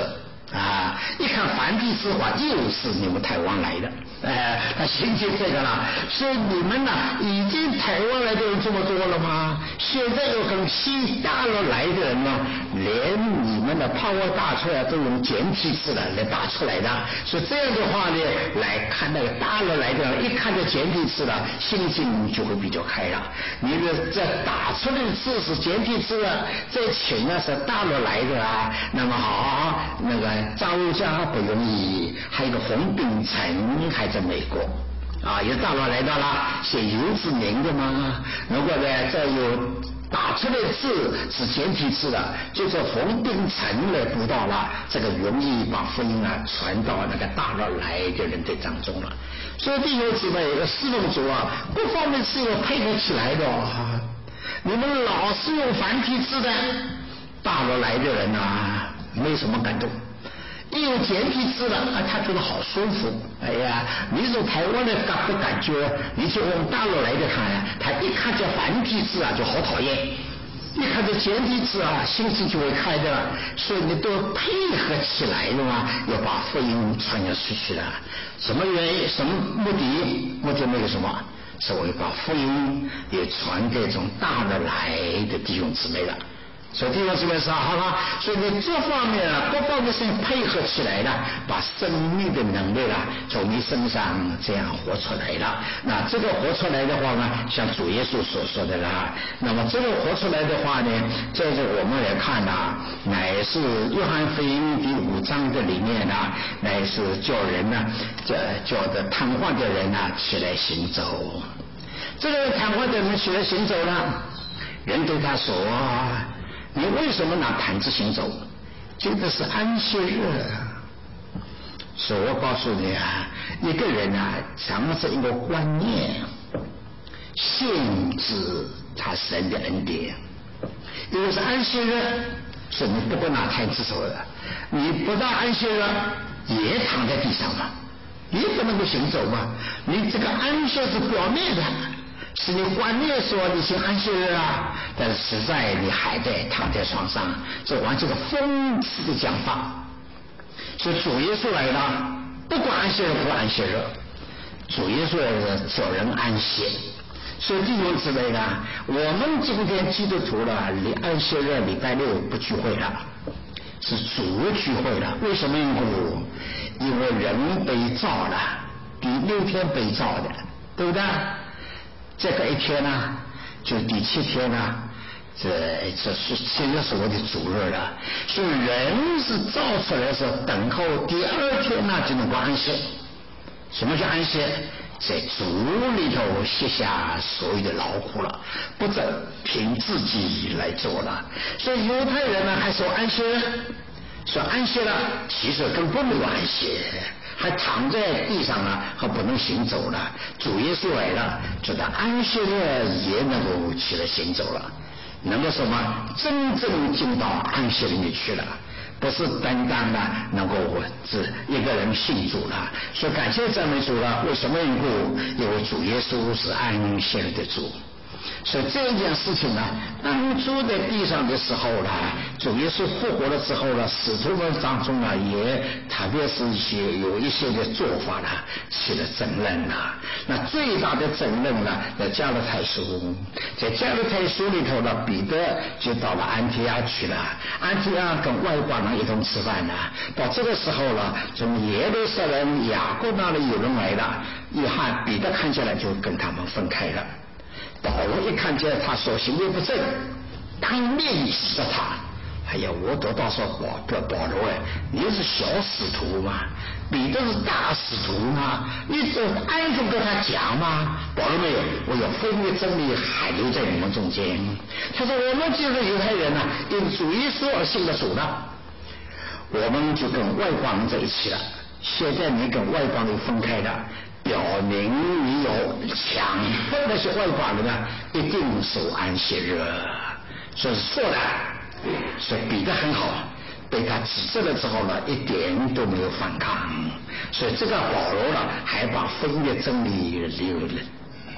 啊，一看繁体字的话，又是你们台湾来的，哎，他心起这个了。所以你们呢，已经台湾来的人这么多了吗？现在又跟西大陆来的人呢，连你们的泡沫打出来都用简体字的来打出来的。所以这样的话呢，来看那个大陆来的人，一看到简体字了，心情就会比较开了。你的这打出来的字是简体字啊，这请呢是大陆来的啊，那么好，那个张家不容易，还有一个洪秉辰还在美国啊，也大陆来到了，写游子名的嘛。如果呢这有打出来的字是简体字的，就是洪秉辰来读到了，这个容易把福音啊传到那个大陆来的人的当中了。所以弟兄姊妹，四龙族啊，各方面是要配合起来的啊。你们老是用繁体字的，大陆来的人啊没什么感动。一有简体字了啊，他觉得好舒服。哎呀，你从台湾的感不感觉？你就用大陆来的看呀，他一看见繁体字啊，就好讨厌；一看见简体字啊，心情就会开的了。所以你都配合起来了嘛，要把福音传下出去了。什么原因？什么目的？目的那个什么？是为把福音也传给从大陆来的弟兄姊妹了。所以弟兄姊妹说好了，所以你这方面啊，各方面是配合起来了，把生命的能力啦从你身上这样活出来了。那这个活出来的话呢，像主耶稣所说的啦，那么这个活出来的话呢，这是我们来看呐，乃是约翰福音第五章的里面啊，乃是叫人呢，叫叫的瘫痪的人啊起来行走。这个瘫痪的人起来行走了，人对他说，你为什么拿毯子行走？这个是安息日。所以我告诉你啊，一个人啊，常是一个观念限制他神的恩典。因为是安息日，所以你不能拿毯子走的。你不到安息日也躺在地上嘛，你不能够行走嘛。你这个安息是表面的，是你观念说你行安息日啊，但是实在你还在躺在床上，这完全是讽刺的讲法。所以主耶稣来了，不管安息日不安息日，主耶稣来叫人安息。所以弟兄姊妹呢，我们今天基督徒了，离安息日礼拜六不聚会了，是主聚会了。为什么？因为人被造了，第六天被造的，对不对？这个一天呢，就第七天呢，这这是现在所谓的主日了。所以人是造出来是等候第二天呢就能够安息。什么叫安息？在主里头卸下所有的劳苦了，不再凭自己来做了。所以犹太人呢还说安息日，说安息了，其实根本没有安息，还躺在地上了，还不能行走了。主耶稣来了，觉得安息日也能够起来行走了，能够什么真正进到安息里面去了。不是单单的能够是一个人信主了，所以感谢赞美主了。为什么缘故？因为主耶稣是安息日的主。所以这件事情呢，当初在地上的时候呢，主耶稣复活了之后呢，使徒们当中呢，也特别是一些有一些的做法呢，起了争论了。那最大的争论呢，在加拉太书，在加拉太书里头呢，彼得就到了安提阿去了，安提阿跟外邦人一同吃饭呢。到这个时候呢，从耶路撒冷雅各那里有人来了，约翰彼得看起来就跟他们分开了。保罗一看见他所行的不正，当面指着他。哎呀，我得到说保保罗哎，你是小使徒嘛，彼得是大使徒嘛，你这按着跟他讲吗？保罗没有，我有福音的真理还留在你们中间。他说我们就是犹太人啊，因主耶稣而信的主了，我们就跟外邦人在一起了。现在你跟外邦人分开了，表明你有强迫那些外邦人呢，一定守安息日，所以是错的。所以彼得很好，被他指责了之后呢，一点都没有反抗。所以这个保罗呢，还把福音的真理留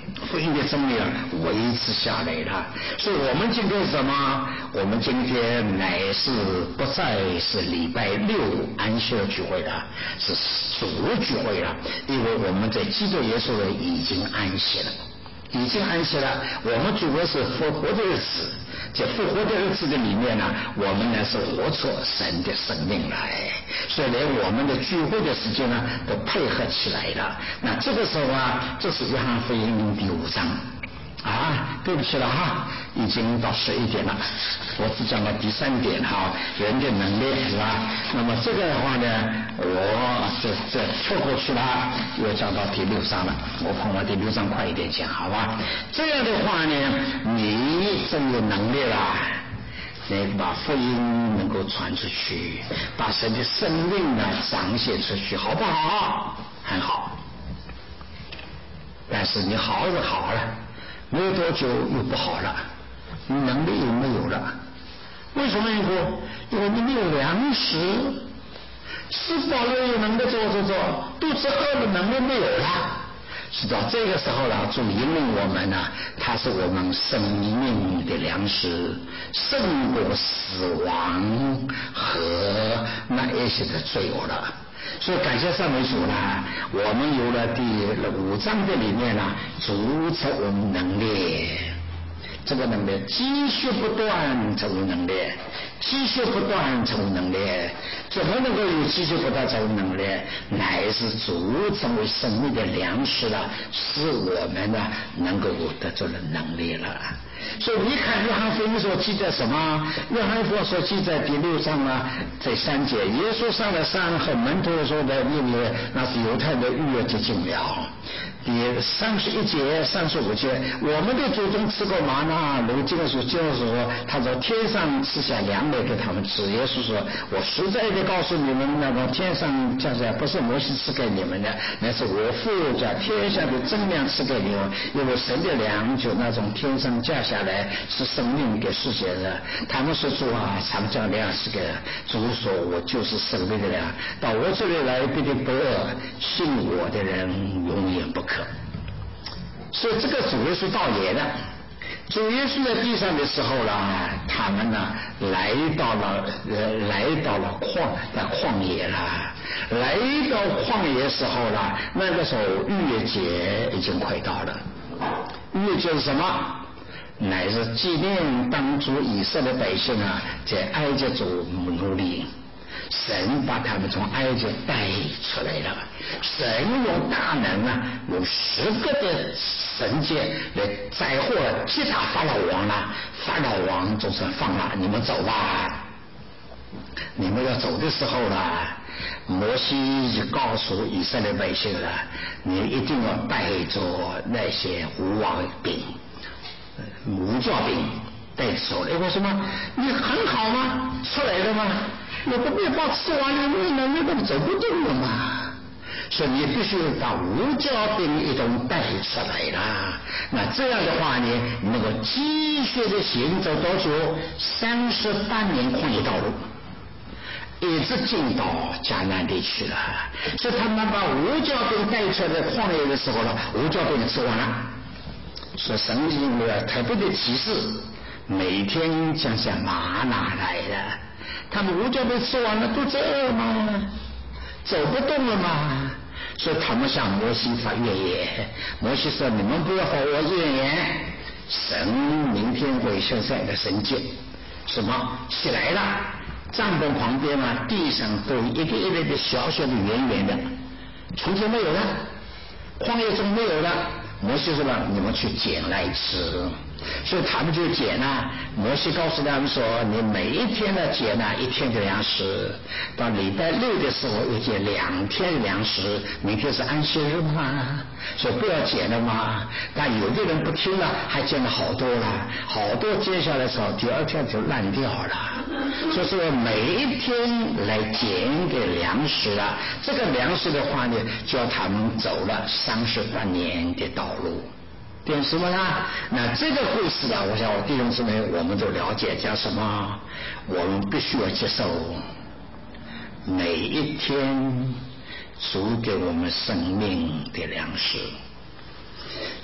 福音的真理啊维持下来了。所以我们今天什么？我们今天乃是不再是礼拜六安息日聚会了，是主日聚会了，因为我们在基督耶稣里已经安息了。已经安息了，我们主要是复活的日子，在复活的日子的里面呢，我们呢是活出神的生命来，所以连我们的聚会的时间呢都配合起来了。那这个时候啊，这是约翰福音第五章啊，对不起了哈，已经到十一点了，我只讲了第三点哈，人的能力是吧？那么这个的话呢，我这这错过去了，又讲到第六章了，我碰到第六章快一点讲，好吧？这样的话呢，你真有能力了，你把福音能够传出去，把神的生命呢彰显出去，好不好？很好。但是你好是好了，没有多久又不好了，你能力又没有了。为什么呢？因为你没有粮食，吃饱了又能够做做做，肚子饿了能力没有了。是到这个时候了，主引领我们呢、啊，它是我们生命的粮食，胜过死亡和那一些的罪恶了。所以感谢赞美主呢，我们有了第五章的里面呢，主赐我们能力，这个能力继续不断成为能力，继续不断成为能力，怎么能够有继续不断成为能力？乃是主成为生命的粮食了，使我们呢能够得着了能力了。所以你看约翰福音所记载什么？约翰福音所记载第六章啊，这三节，耶稣上了山和门徒说的，因为那是犹太的逾越节近了。第三十一节、三十五节，我们的祖宗吃过玛纳，如今的说就是说，他说天上赐下粮来给他们吃。耶稣说：“我实在的告诉你们，那个天上降下不是摩西赐给你们的，乃是我父将天下的真粮赐给你们。因为神的粮就那种天上降下来，是生命给世界的。他们说主啊，常将粮赐给主说，我就是生命的粮，到我这里来必定不饿，信我的人永远不渴。”所以这个主耶稣道也的，主耶稣在地上的时候呢，他们呢来到了呃来到了旷的旷野了，来到旷野的时候呢，那个时候逾越节已经快到了。逾越节是什么？乃是纪念当初以色列百姓啊在埃及主奴隶，神把他们从埃及带出来了，神用大能啊，用十个的神界来灾祸击打法老王了，法老王总算放了，你们走吧。你们要走的时候了，摩西就告诉以色列百姓了，你一定要带着那些无王兵、无教兵带走了。为什么？你很好吗？出来了吗？你不面包吃完了，你那你都走不动了嘛。所以你必须把无教兵一同带出来了。那这样的话呢，能够继续的行走多久？三十八年旷野道路，一直进到迦南地去了。所以他们把无教兵带出来旷野的时候呢，无教兵吃完了。所以神用了特别的启示，每天降下玛拿来了。他们无教兵吃完了，肚子饿吗？走不动了吗？所以他们向摩西发怨言。摩西说：“你们不要发我怨言，神明天会现在的神迹，什么起来了？帐篷旁边啊，地上都一个一个的小小的圆圆的，从前没有了，旷野中没有了。摩西说了，你们去捡来吃。”所以他们就捡啊。摩西告诉他们说：“你每一天的捡啊，一天的粮食，到礼拜六的时候又捡两天的粮食。明天是安息日嘛，所以不要捡了嘛。”但有的人不听了，还捡了好多了，好多接下来的时候，第二天就烂掉了。所以说每一天来捡给粮食啊，这个粮食的话呢，叫他们走了三十八年的道路。点什么呢？那这个故事啊，我想我弟兄姊妹我们都了解，叫什么？我们必须要接受每一天主给我们生命的粮食。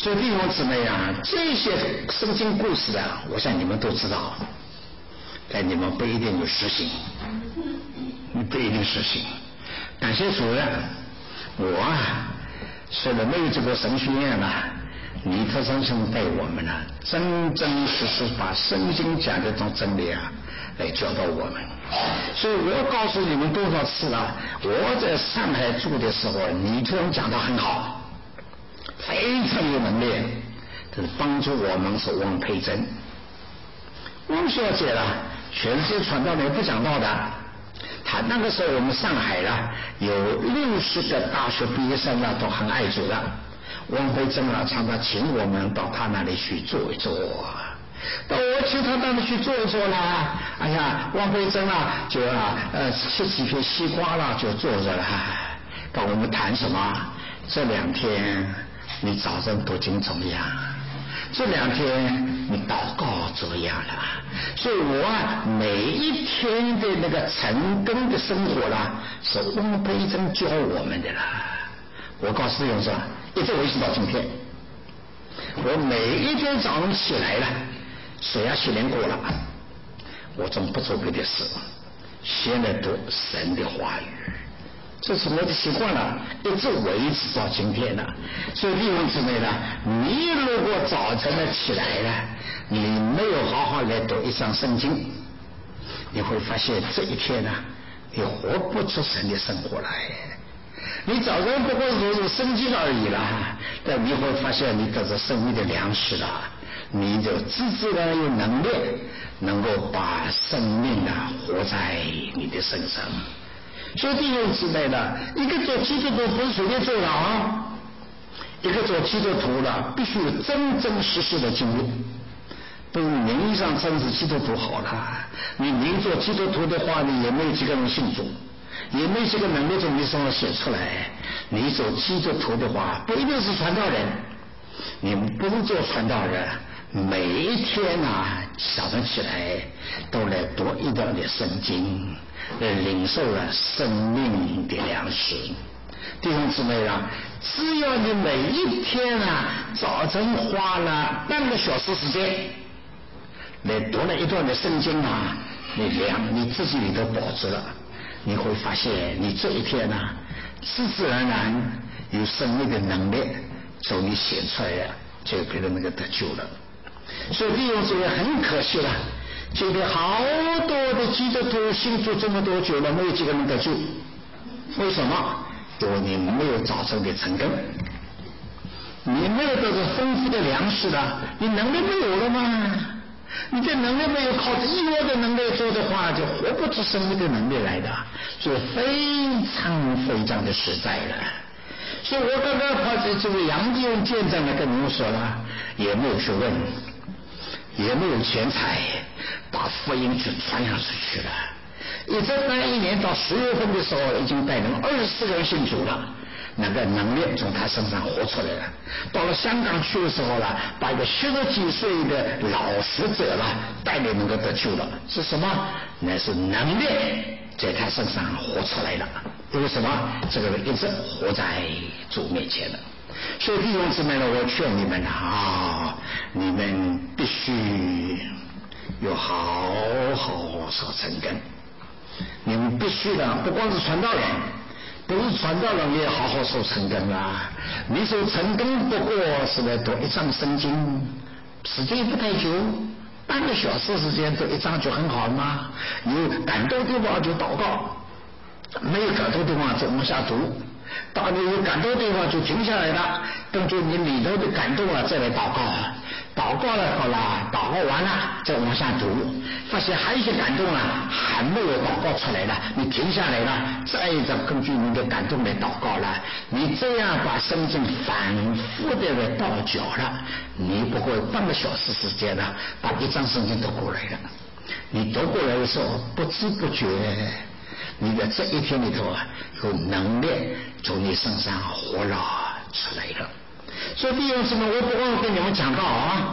所以弟兄姊妹啊，这些圣经故事啊，我想你们都知道，但你们不一定有实行，你不一定实行。感谢主啊，我啊虽然没有这个神学院了，尼特先生带我们呢，真真实实把圣经讲的这种真理啊来教导我们。所以我告诉你们多少次了，我在上海住的时候，尼特讲得很好，非常有能力，这是帮助我们是汪佩珍。汪小姐呢，全世界传道人不讲道的，她那个时候我们上海呢有六十个大学毕业生啊都很爱主的，汪佩珍啊常常请我们到她那里去坐一坐。到我请他那里去坐一坐啦，哎呀，汪佩珍啊就啊呃吃几片西瓜啦，就坐着了，跟我们谈什么？这两天你早上读经怎么样？这两天你祷告怎么样了？所以我啊每一天的那个成功的生活啦，是汪佩珍教我们的啦。我告诉你说，一直维持到今天，我每一天早上起来了。水要洗脸过了，我总不做别的事，先来读神的话语，这是我的习惯了，一直维持到今天了。所以弟兄姊妹呢，你如果早晨的起来了，你没有好好来读一章圣经，你会发现这一天呢，你活不出神的生活来。你早上不过读读圣经而已啦，但你会发现你得着生命的粮食了。你就自自然有能力能够把生命啊活在你的身上。所以弟兄姊妹呢，一个做基督徒不是随便做的啊，一个做基督徒了必须有真真实实的经历。不名义上真是基督徒好了，你明做基督徒的话，你也没有几个人信主，也没有几个能力从你身上写出来。你做基督徒的话，不一定是传道人，你不做传道人，每一天啊早上起来都来读一段的圣经，领受了生命的粮食。弟兄姊妹啊，只要你每一天啊早晨花了半个小时时间来读了一段的圣经啊，你粮你自己里头保住了，你会发现你这一天啊自自然然有生命的能力从你写出来了，就别人那个得救了。所以弟兄姊妹很可惜了，今天好多的基督徒信主这么多久了，没有几个人得救。为什么？因为你没有早晨的成根，你没有得到丰富的粮食了，你能力没有了吗？你这能力没有靠着意外的能力做的话，就活不出生命的能力来的，所以非常非常的实在了。所以我刚刚跑这这位杨弟兄见证的跟你们说了，也没有学问，也没有钱财，把福音去传扬出去了。一直那一年到十月份的时候，已经带领二十四个人信主了，那个能力从他身上活出来了。到了香港去的时候了，把一个七十几岁的老学者了带领能够得救了，是什么？那是能力在他身上活出来了。因为什么？这个人一直活在主面前了。所以弟兄姊妹呢，我劝你们啊，你们必须有好好受成根。你们必须的，不光是传道人，不是传道人也好好受成根啊。你受成根不过是来读一章圣经，时间不太久，半个小时时间读一章就很好吗？有感动的话就祷告，没有感动的话就往下读，到你有感动的地方就停下来了，根据你里头的感动了再来祷告，祷告了好了，祷告完了再往下读，发现还有一些感动了还没有祷告出来了，你停下来了，再再根据你的感动来祷告了，你这样把圣经反复的来倒脚了，你不过半个小时时间了，把一章圣经读过来了。你读过来的时候不知不觉你的这一天里头啊，有能力从你身上活了出来了。所以弟兄姊妹，我不光跟你们讲到啊，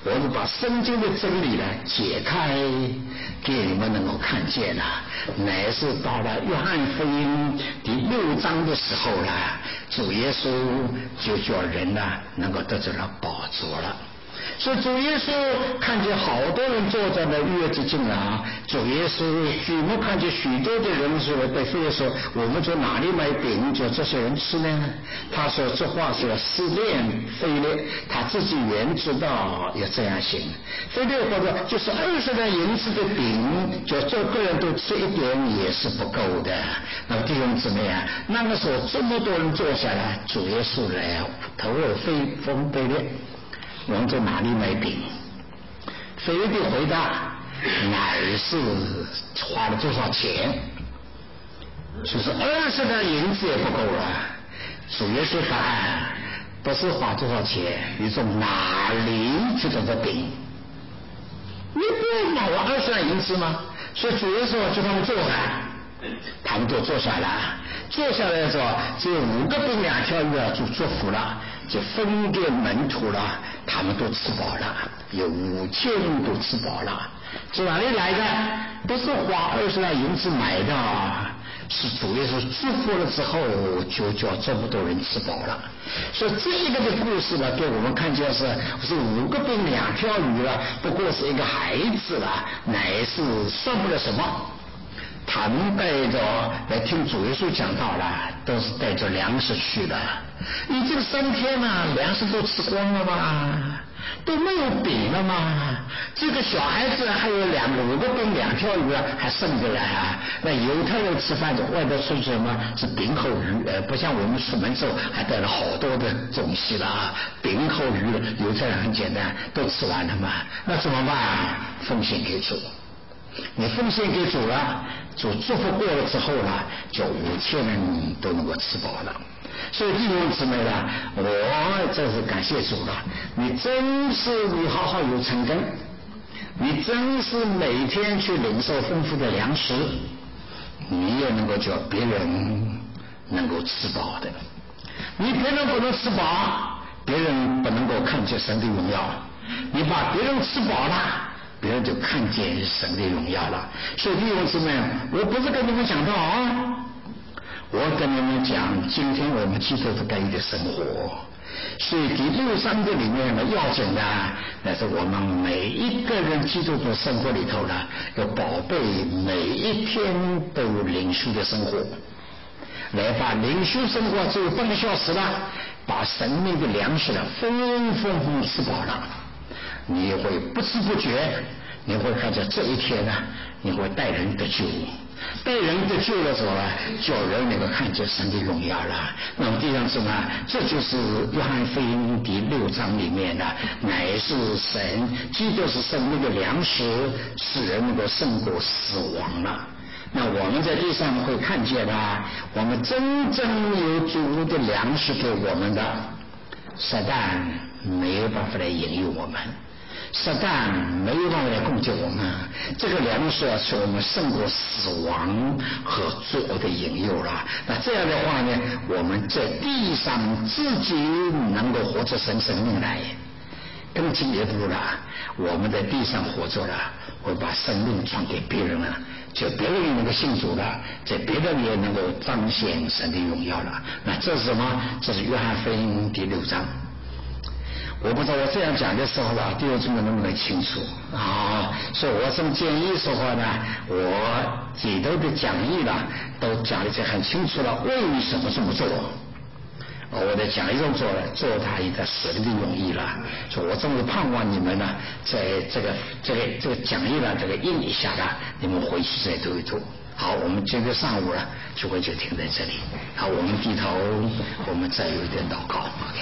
我就把圣经的真理呢解开给你们能够看见了。乃是到了约翰福音第六章的时候呢，主耶稣就叫人呢能够得着了宝座了。所以主耶稣看见好多人坐在那逾越之境啊，主耶稣举目看见许多的人说，对腓力说，我们从哪里买饼叫这些人吃呢？他说这话是要试炼腓力，他自己原知道要这样行。腓力或者就是二十两银子的饼，就这个人都吃一点也是不够的。那么弟兄姊妹啊，那个时候这么多人坐下来，主耶稣来投入非风腓力，我们在哪里买饼？腓力的回答乃是花了多少钱，就是二十两银子也不够了。主耶稣答案不是花多少钱，你从哪里去找这饼？你不买我二十两银子吗？所以主耶稣就他们坐下，他们都坐下来，坐下来的时候只有五个饼两条鱼啊，就祝福了，就分给门徒了，他们都吃饱了，有五千人都吃饱了。从哪里来的？不是花二十两银子买的，是主耶稣祝福了之后就叫这么多人吃饱了。所以这一个的故事呢，给我们看见是是五个饼两条鱼了，不过是一个孩子了，乃是算不了什么。他们带着来听主耶稣讲道了，都是带着粮食去的。已经三天了，粮食都吃光了吗？都没有饼了吗？这个小孩子还有两五个饼两条鱼啊，还剩着来啊。那犹太人吃饭外头吃什么？是饼和鱼，呃，不像我们出门之后还带了好多的东西了啊。饼和鱼，犹太人很简单，都吃完了嘛。那怎么办？奉献给主。你奉献给主了，主祝福过了之后呢，就五千人都能够吃饱了。所以弟兄姊妹呢，我真是感谢主了。你真是你好好有成根，你真是每天去领受丰富的粮食，你也能够叫别人能够吃饱的。你别人不能吃饱，别人不能够看见神的荣耀。你把别人吃饱了，别人就看见神的荣耀了。所以弟兄姊妹，我不是跟你们讲道啊，我跟你们讲今天我们基督徒该有的生活。所以第六章的里面呢，要紧的那是我们每一个人基督徒生活里头呢，要宝贝每一天都有灵修的生活，来把灵修生活只有半个小时了，把生命的粮食呢丰丰丰吃饱了，你会不知不觉，你会看见这一天呢，你会带人得救，带人得救的时候呢，叫人能够看见神的荣耀了。那么弟兄姊妹，这就是约翰福音第六章里面的，乃是神基督是生命的粮食，使人能够胜过死亡了。那我们在地上会看见啊，我们真正有主的粮食给我们的，撒旦没有办法来引诱我们，撒旦没有办法来攻击我们，这个粮食啊，是我们胜过死亡和罪恶的引诱了。那这样的话呢，我们在地上自己能够活出神生命来。更进一步了，我们在地上活着了，会把生命传给别人了，就别人也能够信主了，在别人也能够彰显神的荣耀了。那这是什么？这是约翰福音第六章。我不知道我这样讲的时候了，弟兄姊妹能不能清楚啊？所以我这么建议说话呢，我几头的讲义了都讲得很清楚了，为什么这么做？我的讲义中做了，做他一个神的用意了。所以我真的盼望你们呢，在这个这个这个讲义了这个印一下呢，你们回去再读一读。好，我们今天上午了，就会就停在这里。好，我们低头，我们再有一点祷告。OK。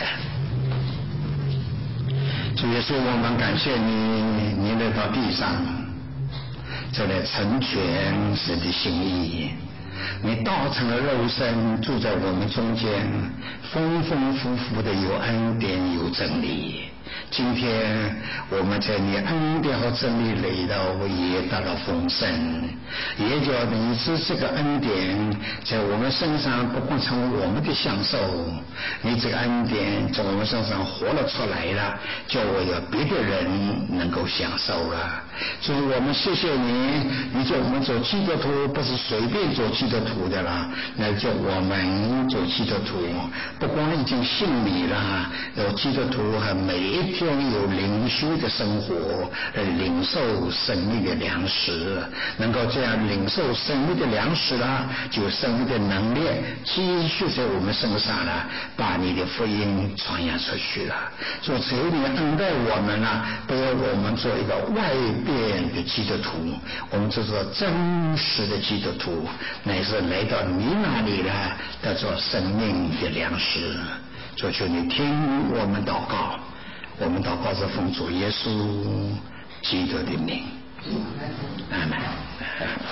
主耶稣，我们感谢你，你来到地上，这来成全神的心意。你道成了肉身，住在我们中间，丰丰富富的有恩典有真理。 今天我们在你恩典和真理里头也得了丰盛，也叫你是这个恩典在我们身上不光成为我们的享受，你这个恩典在我们身上活了出来了，叫我有别的人能够享受了。所以我们谢谢你，你叫我们做基督徒不是随便做基督徒的了，那叫我们做基督徒不光已经信你了，有基督徒还每一天有灵修的生活，领受生命的粮食，能够这样领受生命的粮食了，就生命的能力继续在我们身上了，把你的福音传扬出去了。所以只有你恩待我们了，不要我们做一个外边的基督徒，我们就是真实的基督徒，乃是来到你那里了，得做生命的粮食。所以求你听我们祷告，我们祷告是奉主耶稣基督的名，阿门。